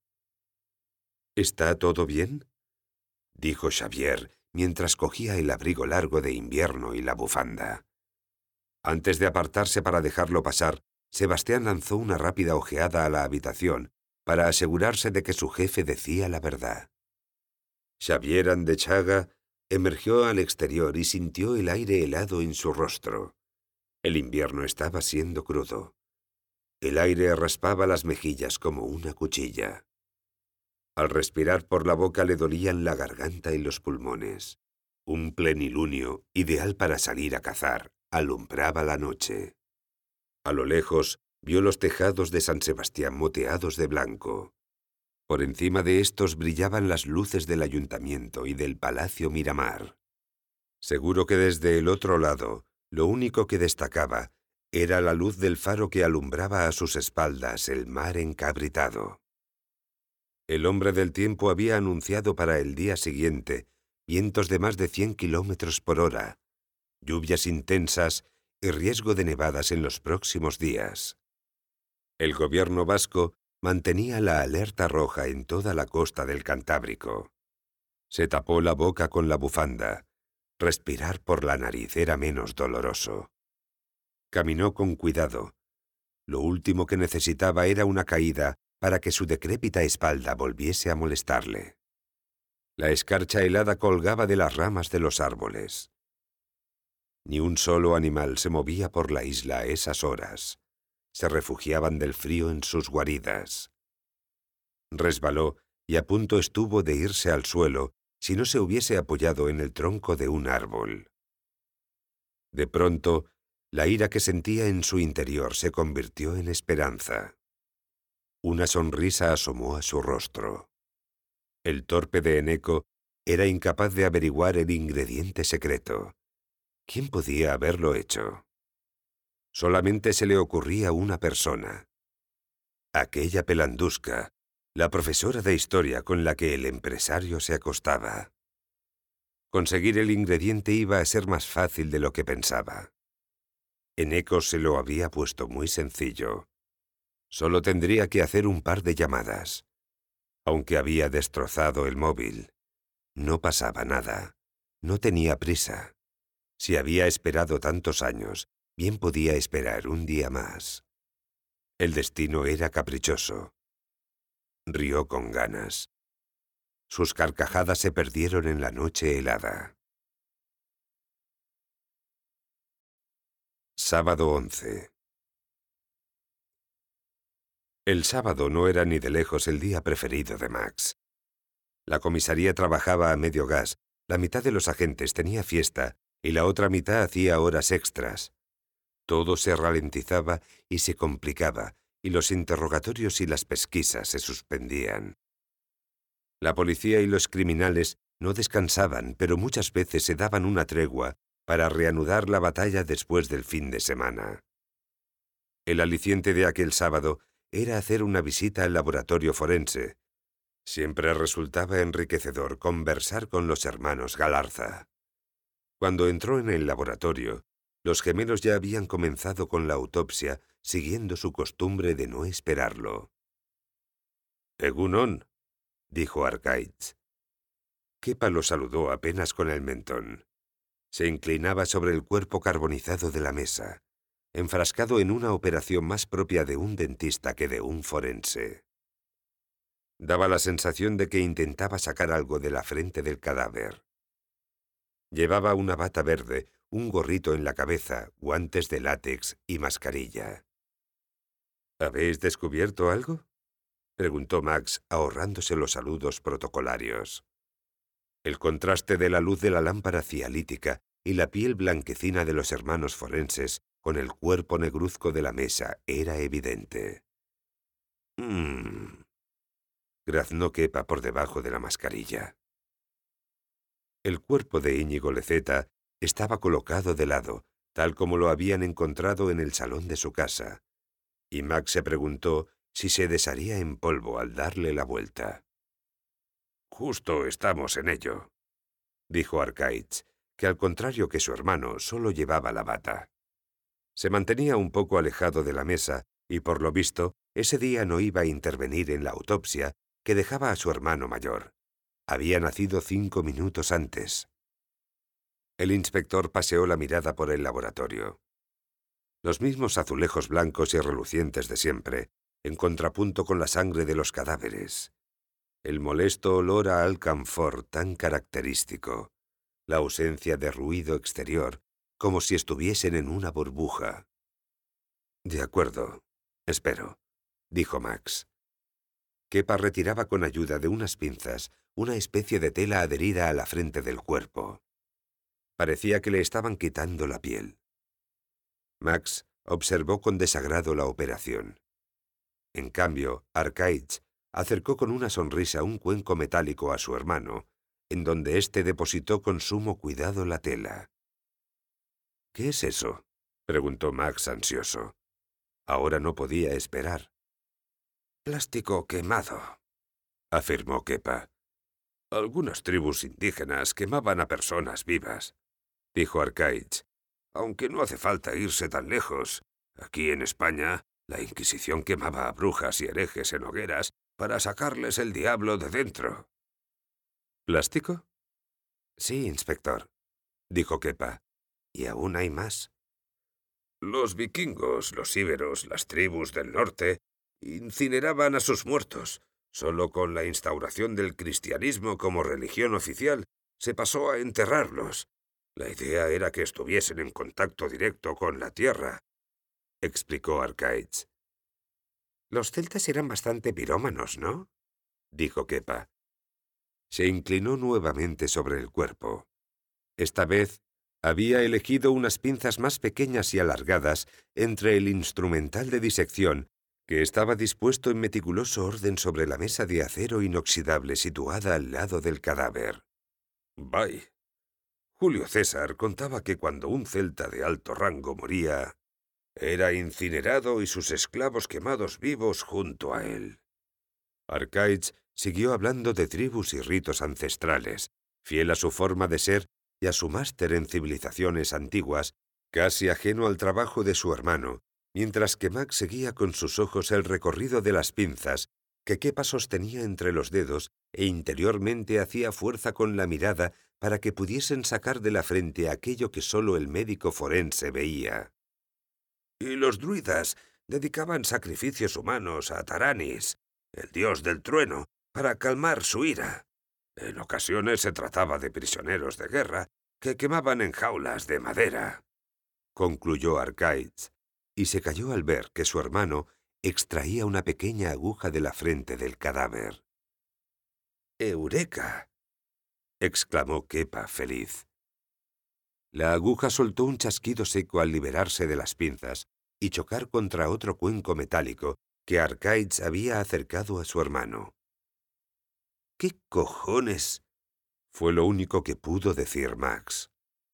[SPEAKER 1] —¿Está todo bien? —dijo Xavier mientras cogía el abrigo largo de invierno y la bufanda. Antes de apartarse para dejarlo pasar, Sebastián lanzó una rápida ojeada a la habitación para asegurarse de que su jefe decía la verdad. Xavier Andechaga emergió al exterior y sintió el aire helado en su rostro. El invierno estaba siendo crudo. El aire raspaba las mejillas como una cuchilla. Al respirar por la boca le dolían la garganta y los pulmones. Un plenilunio, ideal para salir a cazar, alumbraba la noche. A lo lejos vio los tejados de San Sebastián moteados de blanco. Por encima de estos brillaban las luces del ayuntamiento y del Palacio Miramar. Seguro que desde el otro lado, lo único que destacaba era la luz del faro que alumbraba a sus espaldas el mar encabritado. El hombre del tiempo había anunciado para el día siguiente vientos de más de 100 kilómetros por hora, lluvias intensas y riesgo de nevadas en los próximos días. El gobierno vasco mantenía la alerta roja en toda la costa del Cantábrico. Se tapó la boca con la bufanda. Respirar por la nariz era menos doloroso. Caminó con cuidado. Lo último que necesitaba era una caída para que su decrépita espalda volviese a molestarle. La escarcha helada colgaba de las ramas de los árboles. Ni un solo animal se movía por la isla a esas horas. Se refugiaban del frío en sus guaridas. Resbaló y a punto estuvo de irse al suelo si no se hubiese apoyado en el tronco de un árbol. De pronto, la ira que sentía en su interior se convirtió en esperanza. Una sonrisa asomó a su rostro. El torpe de Eneko era incapaz de averiguar el ingrediente secreto. ¿Quién podía haberlo hecho? Solamente se le ocurría una persona. Aquella pelandusca, la profesora de historia con la que el empresario se acostaba. Conseguir el ingrediente iba a ser más fácil de lo que pensaba. Eneko se lo había puesto muy sencillo. Solo tendría que hacer un par de llamadas. Aunque había destrozado el móvil, no pasaba nada. No tenía prisa. Si había esperado tantos años, bien podía esperar un día más. El destino era caprichoso. Rió con ganas. Sus carcajadas se perdieron en la noche helada. Sábado 11. El sábado no era ni de lejos el día preferido de Max. La comisaría trabajaba a medio gas, la mitad de los agentes tenía fiesta y la otra mitad hacía horas extras. Todo se ralentizaba y se complicaba, y los interrogatorios y las pesquisas se suspendían. La policía y los criminales no descansaban, pero muchas veces se daban una tregua para reanudar la batalla después del fin de semana. El aliciente de aquel sábado era hacer una visita al laboratorio forense. Siempre resultaba enriquecedor conversar con los hermanos Galarza. Cuando entró en el laboratorio, los gemelos ya habían comenzado con la autopsia, siguiendo su costumbre de no esperarlo. «Egunon», dijo Arkaitz. Kepa lo saludó apenas con el mentón. Se inclinaba sobre el cuerpo carbonizado de la mesa, enfrascado en una operación más propia de un dentista que de un forense. Daba la sensación de que intentaba sacar algo de la frente del cadáver. Llevaba una bata verde, un gorrito en la cabeza, guantes de látex y mascarilla. —¿Habéis descubierto algo? —preguntó Max, ahorrándose los saludos protocolarios. El contraste de la luz de la lámpara cialítica y la piel blanquecina de los hermanos forenses con el cuerpo negruzco de la mesa era evidente. Graznó Kepa por debajo de la mascarilla. El cuerpo de Íñigo Leceta estaba colocado de lado, tal como lo habían encontrado en el salón de su casa, y Max se preguntó si se desharía en polvo al darle la vuelta. —Justo estamos en ello —dijo Arkaitz, que al contrario que su hermano solo llevaba la bata. Se mantenía un poco alejado de la mesa y, por lo visto, ese día no iba a intervenir en la autopsia que dejaba a su hermano mayor. Había nacido 5 minutos antes. El inspector paseó la mirada por el laboratorio. Los mismos azulejos blancos y relucientes de siempre, en contrapunto con la sangre de los cadáveres. El molesto olor a alcanfor tan característico. La ausencia de ruido exterior, como si estuviesen en una burbuja. —De acuerdo, espero —dijo Max. Kepa retiraba con ayuda de unas pinzas una especie de tela adherida a la frente del cuerpo. Parecía que le estaban quitando la piel. Max observó con desagrado la operación. En cambio, Arkaitz acercó con una sonrisa un cuenco metálico a su hermano, en donde éste depositó con sumo cuidado la tela. —¿Qué es eso? —preguntó Max ansioso. Ahora no podía esperar. —Plástico quemado —afirmó Kepa. —Algunas tribus indígenas quemaban a personas vivas —dijo Arkaitz—, aunque no hace falta irse tan lejos. Aquí en España, la Inquisición quemaba a brujas y herejes en hogueras para sacarles el diablo de dentro. —¿Plástico? —Sí, inspector —dijo Kepa—, y aún hay más. Los vikingos, los íberos, las tribus del norte, incineraban a sus muertos. Solo con la instauración del cristianismo como religión oficial se pasó a enterrarlos. La idea era que estuviesen en contacto directo con la tierra, explicó Arkaitz. Los celtas eran bastante pirómanos, ¿no? Dijo Kepa. Se inclinó nuevamente sobre el cuerpo. Esta vez había elegido unas pinzas más pequeñas y alargadas entre el instrumental de disección, que estaba dispuesto en meticuloso orden sobre la mesa de acero inoxidable situada al lado del cadáver. Vaya. Julio César contaba que cuando un celta de alto rango moría, era incinerado y sus esclavos quemados vivos junto a él. Arkaitz siguió hablando de tribus y ritos ancestrales, fiel a su forma de ser y a su máster en civilizaciones antiguas, casi ajeno al trabajo de su hermano, mientras que Max seguía con sus ojos el recorrido de las pinzas que Kepa sostenía entre los dedos e interiormente hacía fuerza con la mirada para que pudiesen sacar de la frente aquello que solo el médico forense veía. Y los druidas dedicaban sacrificios humanos a Taranis, el dios del trueno, para calmar su ira. En ocasiones se trataba de prisioneros de guerra que quemaban en jaulas de madera, concluyó Arkaitz, y se calló al ver que su hermano extraía una pequeña aguja de la frente del cadáver. ¡Eureka!, exclamó Kepa feliz. La aguja soltó un chasquido seco al liberarse de las pinzas y chocar contra otro cuenco metálico que Arkaitz había acercado a su hermano. —¿Qué cojones? —fue lo único que pudo decir Max.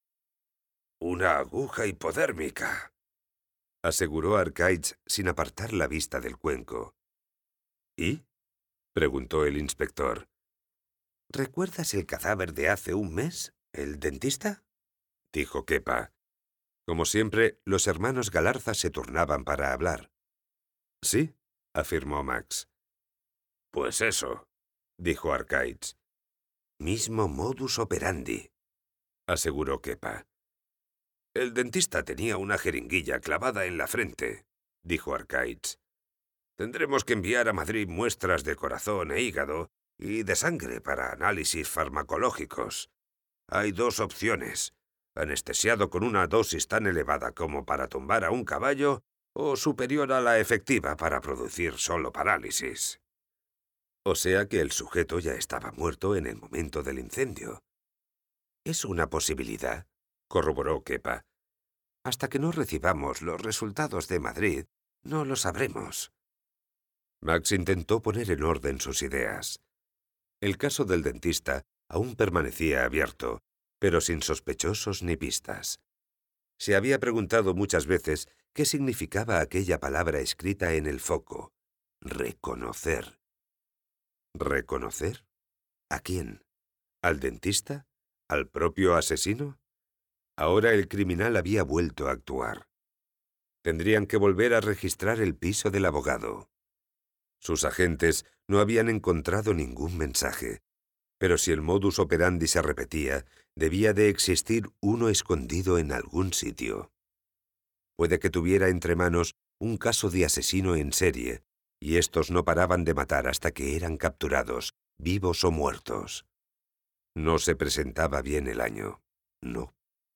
[SPEAKER 1] —Una aguja hipodérmica —aseguró Arkaitz sin apartar la vista del cuenco. —¿Y? —preguntó el inspector. —¿Recuerdas el cadáver de hace un mes, el dentista? —dijo Kepa. Como siempre, los hermanos Galarza se turnaban para hablar. —Sí —afirmó Max. —Pues eso —dijo Arkaitz. —Mismo modus operandi —aseguró Kepa. —El dentista tenía una jeringuilla clavada en la frente —dijo Arkaitz. Tendremos que enviar a Madrid muestras de corazón e hígado y de sangre para análisis farmacológicos. Hay dos opciones: anestesiado con una dosis tan elevada como para tumbar a un caballo, o superior a la efectiva para producir solo parálisis. O sea que el sujeto ya estaba muerto en el momento del incendio. Es una posibilidad, corroboró Kepa. Hasta que no recibamos los resultados de Madrid, no lo sabremos. Max intentó poner en orden sus ideas. El caso del dentista aún permanecía abierto, pero sin sospechosos ni pistas. Se había preguntado muchas veces qué significaba aquella palabra escrita en el foco: reconocer. ¿Reconocer? ¿A quién? ¿Al dentista? ¿Al propio asesino? Ahora el criminal había vuelto a actuar. Tendrían que volver a registrar el piso del abogado. Sus agentes no habían encontrado ningún mensaje, pero si el modus operandi se repetía, debía de existir uno escondido en algún sitio. Puede que tuviera entre manos un caso de asesino en serie, y estos no paraban de matar hasta que eran capturados, vivos o muertos. No se presentaba bien el año. No.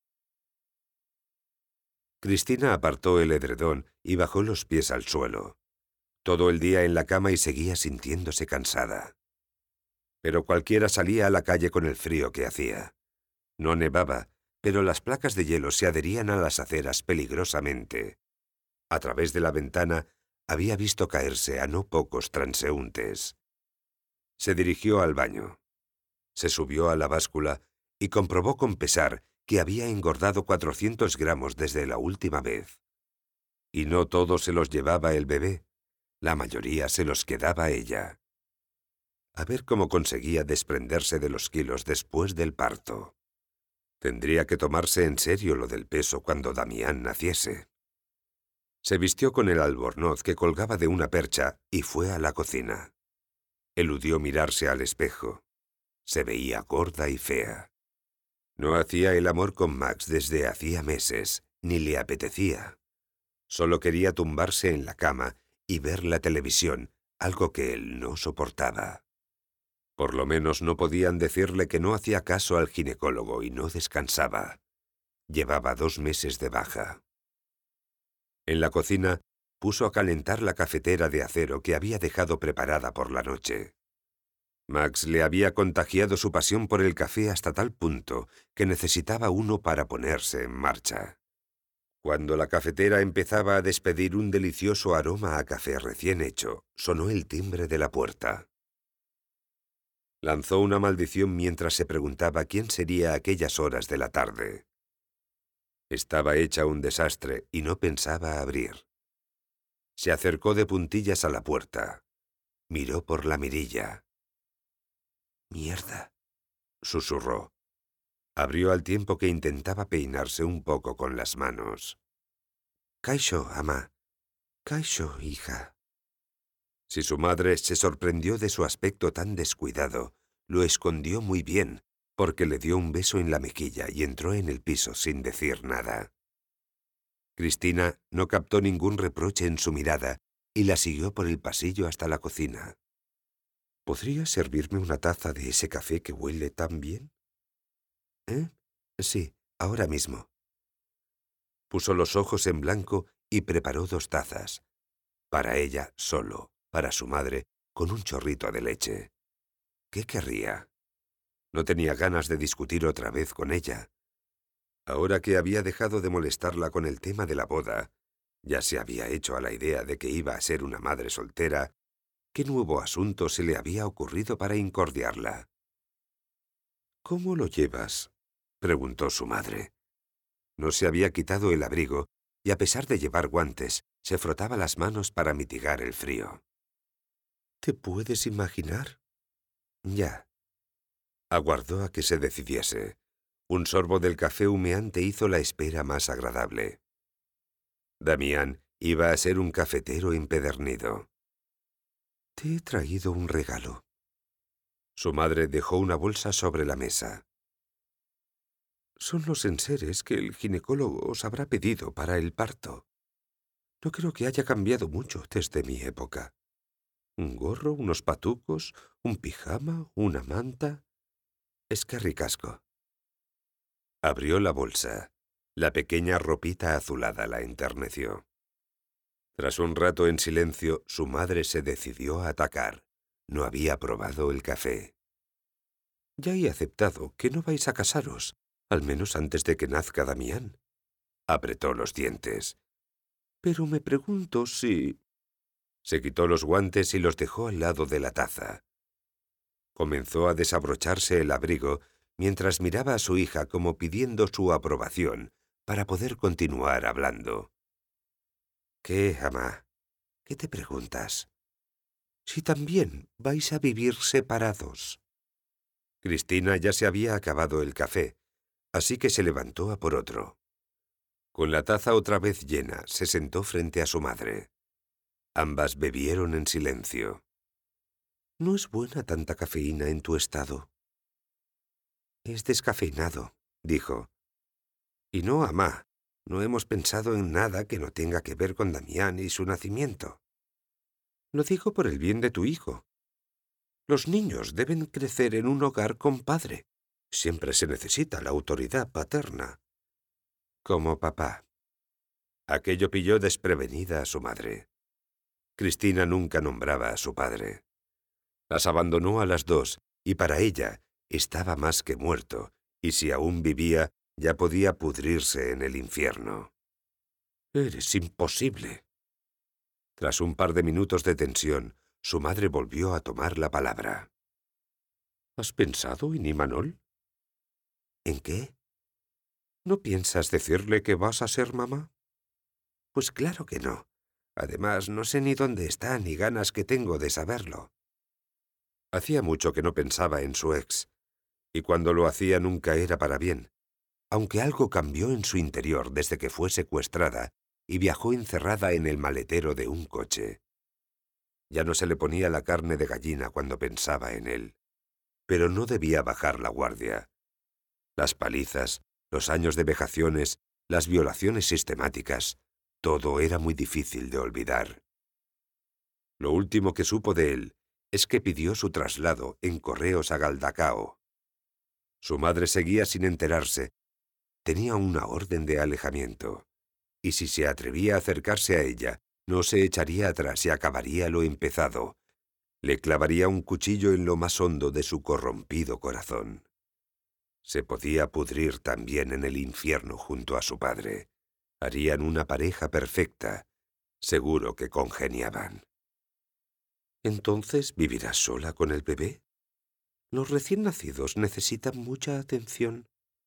[SPEAKER 1] Cristina apartó el edredón y bajó los pies al suelo. Todo el día en la cama y seguía sintiéndose cansada. Pero cualquiera salía a la calle con el frío que hacía. No nevaba, pero las placas de hielo se adherían a las aceras peligrosamente. A través de la ventana había visto caerse a no pocos transeúntes. Se dirigió al baño. Se subió a la báscula y comprobó con pesar que había engordado 400 gramos desde la última vez. Y no todos se los llevaba el bebé. La mayoría se los quedaba ella. A ver cómo conseguía desprenderse de los kilos después del parto. Tendría que tomarse en serio lo del peso cuando Damián naciese. Se vistió con el albornoz que colgaba de una percha y fue a la cocina. Eludió mirarse al espejo. Se veía gorda y fea. No hacía el amor con Max desde hacía meses, ni le apetecía. Solo quería tumbarse en la cama y ver la televisión, algo que él no soportaba. Por lo menos no podían decirle que no hacía caso al ginecólogo y no descansaba. Llevaba 2 meses de baja. En la cocina puso a calentar la cafetera de acero que había dejado preparada por la noche. Max le había contagiado su pasión por el café hasta tal punto que necesitaba uno para ponerse en marcha. Cuando la cafetera empezaba a despedir un delicioso aroma a café recién hecho, sonó el timbre de la puerta. Lanzó una maldición mientras se preguntaba quién sería a aquellas horas de la tarde. Estaba hecha un desastre y no pensaba abrir. Se acercó de puntillas a la puerta. Miró por la mirilla. «Mierda», susurró. Abrió al tiempo que intentaba peinarse un poco con las manos. «Kaixo, ama. Kaixo, hija». Si su madre se sorprendió de su aspecto tan descuidado, lo escondió muy bien, porque le dio un beso en la mejilla y entró en el piso sin decir nada. Cristina no captó ningún reproche en su mirada y la siguió por el pasillo hasta la cocina. «¿Podría servirme una taza de ese café que huele tan bien?» «¿Eh? Sí, ahora mismo». Puso los ojos en blanco y preparó 2 tazas. Para ella solo, para su madre, con un chorrito de leche. ¿Qué querría? No tenía ganas de discutir otra vez con ella. Ahora que había dejado de molestarla con el tema de la boda, ya se había hecho a la idea de que iba a ser una madre soltera. ¿Qué nuevo asunto se le había ocurrido para incordiarla? «¿Cómo lo llevas?», preguntó su madre. No se había quitado el abrigo y, a pesar de llevar guantes, se frotaba las manos para mitigar el frío. «¿Te puedes imaginar?» «Ya». Aguardó a que se decidiese. Un sorbo del café humeante hizo la espera más agradable. Damián iba a ser un cafetero empedernido. «Te he traído un regalo». Su madre dejó una bolsa sobre la mesa. «Son los enseres que el ginecólogo os habrá pedido para el parto. No creo que haya cambiado mucho desde mi época. Un gorro, unos patucos, un pijama, una manta. Es que ricasco». Abrió la bolsa. La pequeña ropita azulada la enterneció. Tras un rato en silencio, su madre se decidió a atacar. No había probado el café. Ya he aceptado que no vais a casaros, al menos antes de que nazca Damián. Apretó los dientes. Pero me pregunto si... Se quitó los guantes y los dejó al lado de la taza. Comenzó a desabrocharse el abrigo mientras miraba a su hija como pidiendo su aprobación para poder continuar hablando. ¿Qué, amá? ¿Qué te preguntas? Si también vais a vivir separados. Cristina ya se había acabado el café, así que se levantó a por otro. Con la taza otra vez llena, se sentó frente a su madre. Ambas bebieron en silencio. No es buena tanta cafeína en tu estado. Es descafeinado, dijo. Y no, amá, no hemos pensado en nada que no tenga que ver con Damián y su nacimiento. Lo digo por el bien de tu hijo. Los niños deben crecer en un hogar con padre. Siempre se necesita la autoridad paterna. Como papá. Aquello pilló desprevenida a su madre. Cristina nunca nombraba a su padre. Las abandonó a las dos, y para ella estaba más que muerto, y si aún vivía, ya podía pudrirse en el infierno. «Eres imposible». Tras un par de minutos de tensión, su madre volvió a tomar la palabra. ¿Has pensado en Imanol? ¿En qué? ¿No piensas decirle que vas a ser mamá? Pues claro que no. Además, no sé ni dónde está ni ganas que tengo de saberlo. Hacía mucho que no pensaba en su ex, y cuando lo hacía nunca era para bien, aunque algo cambió en su interior desde que fue secuestrada y viajó encerrada en el maletero de un coche. Ya no se le ponía la carne de gallina cuando pensaba en él, pero no debía bajar la guardia. Las palizas, los años de vejaciones, las violaciones sistemáticas, todo era muy difícil de olvidar. Lo último que supo de él es que pidió su traslado en correos a Galdacao. Su madre seguía sin enterarse. Tenía una orden de alejamiento, y si se atrevía a acercarse a ella, no se echaría atrás y acabaría lo empezado. Le clavaría un cuchillo en lo más hondo de su corrompido corazón. Se podía pudrir también en el infierno junto a su padre. Harían una pareja perfecta. Seguro que congeniaban. ¿Entonces vivirás sola con el bebé? Los recién nacidos necesitan mucha atención.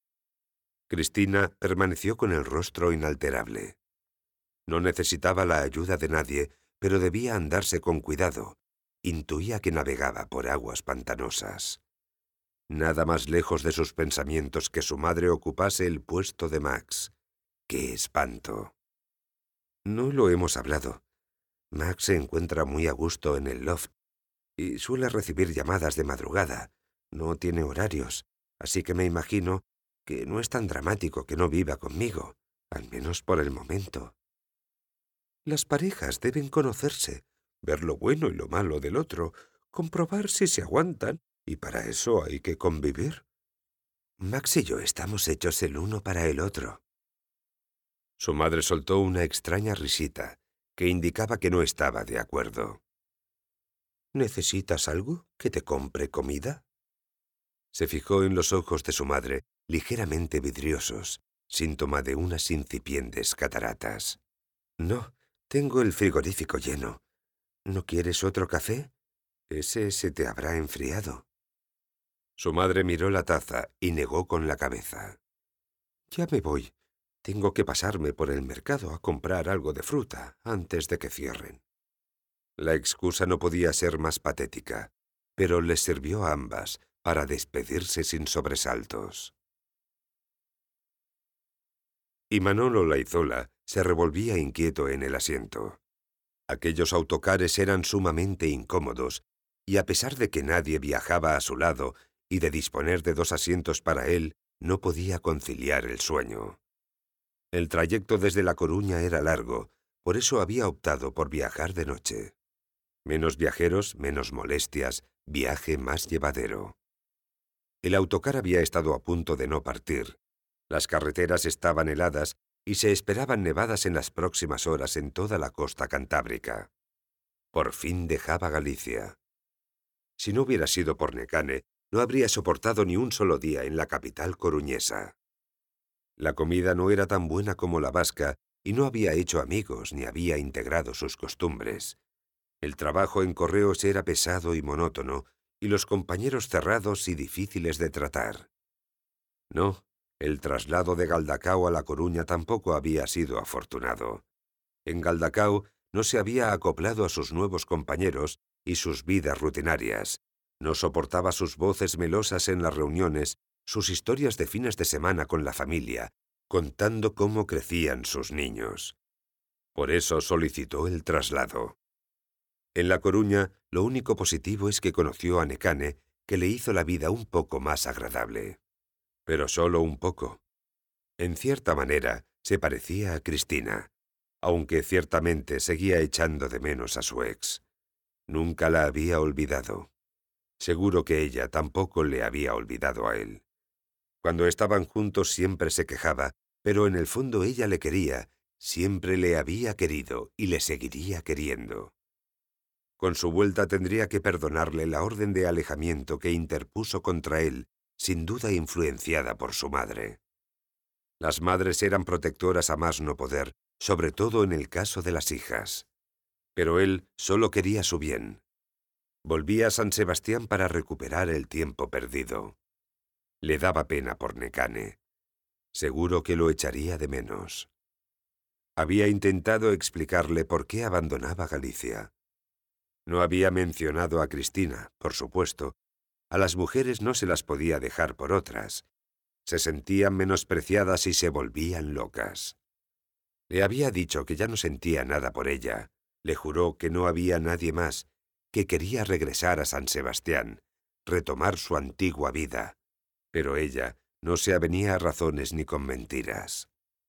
[SPEAKER 1] Cristina permaneció con el rostro inalterable. No necesitaba la ayuda de nadie, pero debía andarse con cuidado. Intuía que navegaba por aguas pantanosas. Nada más lejos de sus pensamientos que su madre ocupase el puesto de Max. ¡Qué espanto! No lo hemos hablado. Max se encuentra muy a gusto en el loft y suele recibir llamadas de madrugada. No tiene horarios, así que me imagino que no es tan dramático que no viva conmigo, al menos por el momento. Las parejas deben conocerse, ver lo bueno y lo malo del otro, comprobar si se aguantan, y para eso hay que convivir. Max y yo estamos hechos el uno para el otro. Su madre soltó una extraña risita que indicaba que no estaba de acuerdo. ¿Necesitas algo? ¿Que te compre comida? Se fijó en los ojos de su madre, ligeramente vidriosos, síntoma de unas incipientes cataratas. No, tengo el frigorífico lleno. ¿No quieres otro café? Ese se te habrá enfriado. Su madre miró la taza y negó con la cabeza. Ya me voy. Tengo que pasarme por el mercado a comprar algo de fruta antes de que cierren. La excusa no podía ser más patética, pero les sirvió a ambas para despedirse sin sobresaltos. Y Manolo Laizola se revolvía inquieto en el asiento. Aquellos autocares eran sumamente incómodos, y a pesar de que nadie viajaba a su lado y de disponer de 2 asientos para él, no podía conciliar el sueño. El trayecto desde La Coruña era largo, por eso había optado por viajar de noche. Menos viajeros, menos molestias, viaje más llevadero. El autocar había estado a punto de no partir, Las carreteras estaban heladas y se esperaban nevadas en las próximas horas en toda la costa cantábrica. Por fin dejaba Galicia. Si no hubiera sido por Necane, no habría soportado ni un solo día en la capital coruñesa. La comida no era tan buena como la vasca y no había hecho amigos ni había integrado sus costumbres. El trabajo en correos era pesado y monótono, y los compañeros cerrados y difíciles de tratar. No, el traslado de Galdacao a La Coruña tampoco había sido afortunado. En Galdacao no se había acoplado a sus nuevos compañeros y sus vidas rutinarias. No soportaba sus voces melosas en las reuniones, sus historias de fines de semana con la familia, contando cómo crecían sus niños. Por eso solicitó el traslado. En La Coruña, lo único positivo es que conoció a Necane, que le hizo la vida un poco más agradable. Pero solo un poco. En cierta manera, se parecía a Cristina, aunque ciertamente seguía echando de menos a su ex. Nunca la había olvidado. Seguro que ella tampoco le había olvidado a él. Cuando estaban juntos siempre se quejaba, pero en el fondo ella le quería, siempre le había querido y le seguiría queriendo. Con su vuelta tendría que perdonarle la orden de alejamiento que interpuso contra él, sin duda influenciada por su madre. Las madres eran protectoras a más no poder, sobre todo en el caso de las hijas. Pero él solo quería su bien. Volvía a San Sebastián para recuperar el tiempo perdido. Le daba pena por Necane. Seguro que lo echaría de menos. Había intentado explicarle por qué abandonaba Galicia. No había mencionado a Cristina, por supuesto. A las mujeres no se las podía dejar por otras. Se sentían menospreciadas y se volvían locas. Le había dicho que ya no sentía nada por ella. Le juró que no había nadie más, que quería regresar a San Sebastián, retomar su antigua vida. Pero ella no se avenía a razones ni con mentiras.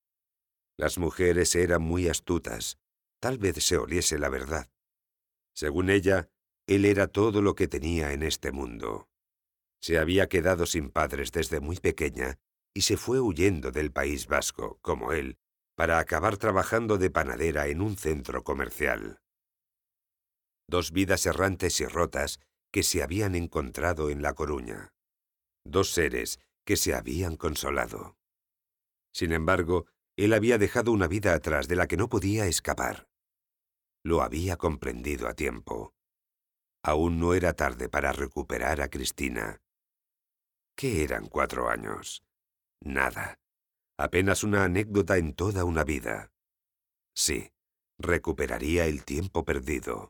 [SPEAKER 1] Las mujeres eran muy astutas. Tal vez se oliese la verdad. Según ella, él era todo lo que tenía en este mundo. Se había quedado sin padres desde muy pequeña y se fue huyendo del País Vasco, como él, para acabar trabajando de panadera en un centro comercial. Dos vidas errantes y rotas que se habían encontrado en La Coruña. Dos seres que se habían consolado. Sin embargo, él había dejado una vida atrás de la que no podía escapar. Lo había comprendido a tiempo. Aún no era tarde para recuperar a Cristina. ¿Qué eran 4 años? Nada. Apenas una anécdota en toda una vida. Sí, recuperaría el tiempo perdido.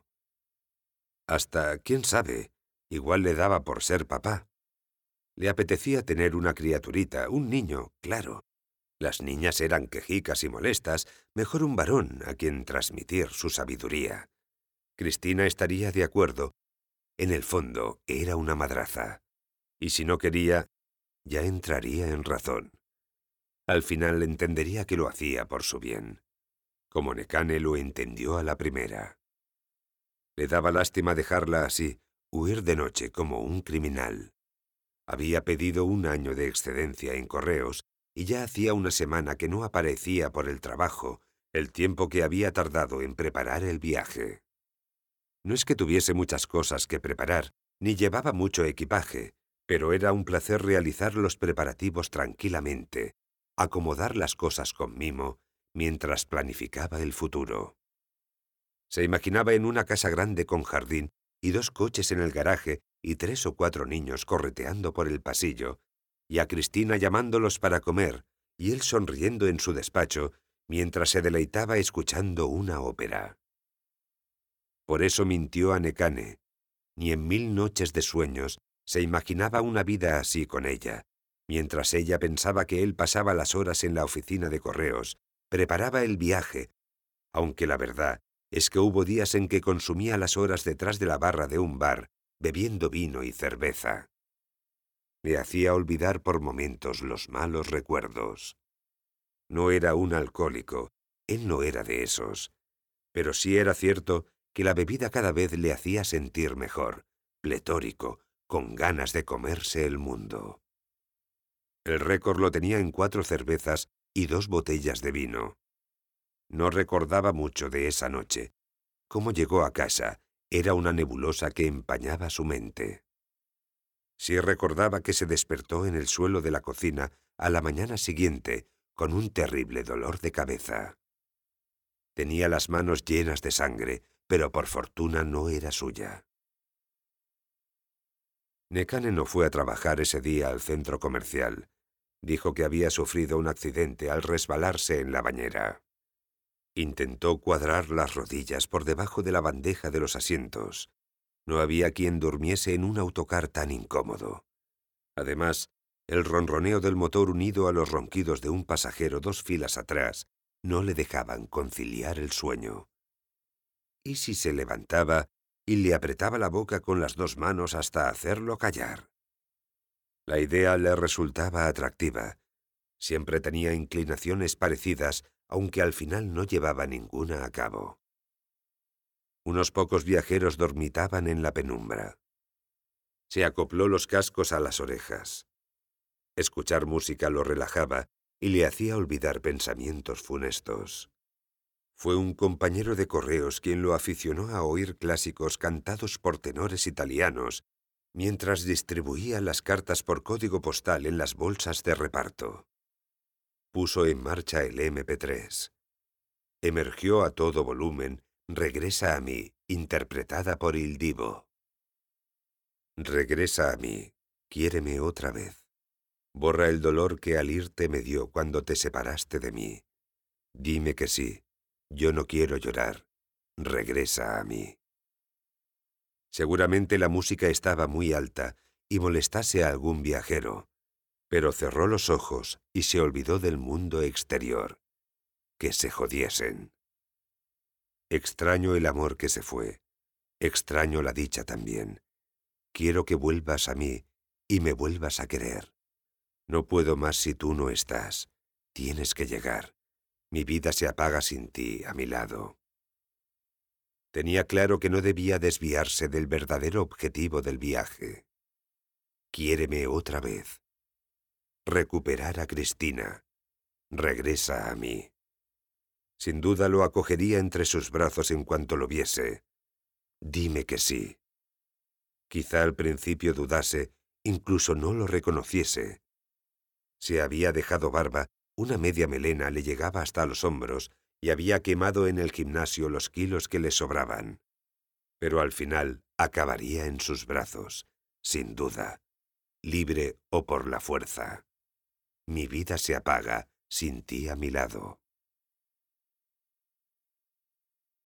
[SPEAKER 1] Hasta, quién sabe, igual le daba por ser papá. Le apetecía tener una criaturita, un niño, claro. Las niñas eran quejicas y molestas, mejor un varón a quien transmitir su sabiduría. Cristina estaría de acuerdo. En el fondo, era una madraza. Y si no quería, ya entraría en razón. Al final entendería que lo hacía por su bien, como Necane lo entendió a la primera. Le daba lástima dejarla así, huir de noche como un criminal. Había pedido 1 año de excedencia en correos y ya hacía una semana que no aparecía por el trabajo, el tiempo que había tardado en preparar el viaje. No es que tuviese muchas cosas que preparar, ni llevaba mucho equipaje, pero era un placer realizar los preparativos tranquilamente, acomodar las cosas con mimo, mientras planificaba el futuro. Se imaginaba en una casa grande con jardín y 2 coches en el garaje y 3 o 4 niños correteando por el pasillo, y a Cristina llamándolos para comer, y él sonriendo en su despacho, mientras se deleitaba escuchando una ópera. Por eso mintió a Necane. Ni en 1000 noches de sueños se imaginaba una vida así con ella, mientras ella pensaba que él pasaba las horas en la oficina de correos, preparaba el viaje, aunque la verdad es que hubo días en que consumía las horas detrás de la barra de un bar, bebiendo vino y cerveza. Le hacía olvidar por momentos los malos recuerdos. No era un alcohólico, él no era de esos, pero sí era cierto que la bebida cada vez le hacía sentir mejor, pletórico, con ganas de comerse el mundo. El récord lo tenía en 4 cervezas y 2 botellas de vino. No recordaba mucho de esa noche. Cómo llegó a casa era una nebulosa que empañaba su mente. Sí recordaba que se despertó en el suelo de la cocina a la mañana siguiente con un terrible dolor de cabeza. Tenía las manos llenas de sangre, pero por fortuna no era suya. Nekane no fue a trabajar ese día al centro comercial. Dijo que había sufrido un accidente al resbalarse en la bañera. Intentó cuadrar las rodillas por debajo de la bandeja de los asientos. No había quien durmiese en un autocar tan incómodo. Además, el ronroneo del motor unido a los ronquidos de un pasajero 2 filas atrás no le dejaban conciliar el sueño. ¿Y si se levantaba y le apretaba la boca con las 2 manos hasta hacerlo callar? La idea le resultaba atractiva. Siempre tenía inclinaciones parecidas, aunque al final no llevaba ninguna a cabo. Unos pocos viajeros dormitaban en la penumbra. Se acopló los cascos a las orejas. Escuchar música lo relajaba y le hacía olvidar pensamientos funestos. Fue un compañero de correos quien lo aficionó a oír clásicos cantados por tenores italianos mientras distribuía las cartas por código postal en las bolsas de reparto. Puso en marcha el MP3. Emergió a todo volumen Regresa a mí, interpretada por Il Divo. Regresa a mí, quiéreme otra vez. Borra el dolor que al irte me dio cuando te separaste de mí. Dime que sí, yo no quiero llorar. Regresa a mí. Seguramente la música estaba muy alta y molestase a algún viajero, pero cerró los ojos y se olvidó del mundo exterior. Que se jodiesen. Extraño el amor que se fue. Extraño la dicha también. Quiero que vuelvas a mí y me vuelvas a querer. No puedo más si tú no estás. Tienes que llegar. Mi vida se apaga sin ti a mi lado. Tenía claro que no debía desviarse del verdadero objetivo del viaje. Quiéreme otra vez. Recuperar a Cristina. Regresa a mí. Sin duda lo acogería entre sus brazos en cuanto lo viese. Dime que sí. Quizá al principio dudase, incluso no lo reconociese. Se había dejado barba, una media melena le llegaba hasta los hombros y había quemado en el gimnasio los kilos que le sobraban. Pero al final acabaría en sus brazos, sin duda, libre o por la fuerza. Mi vida se apaga sin ti a mi lado.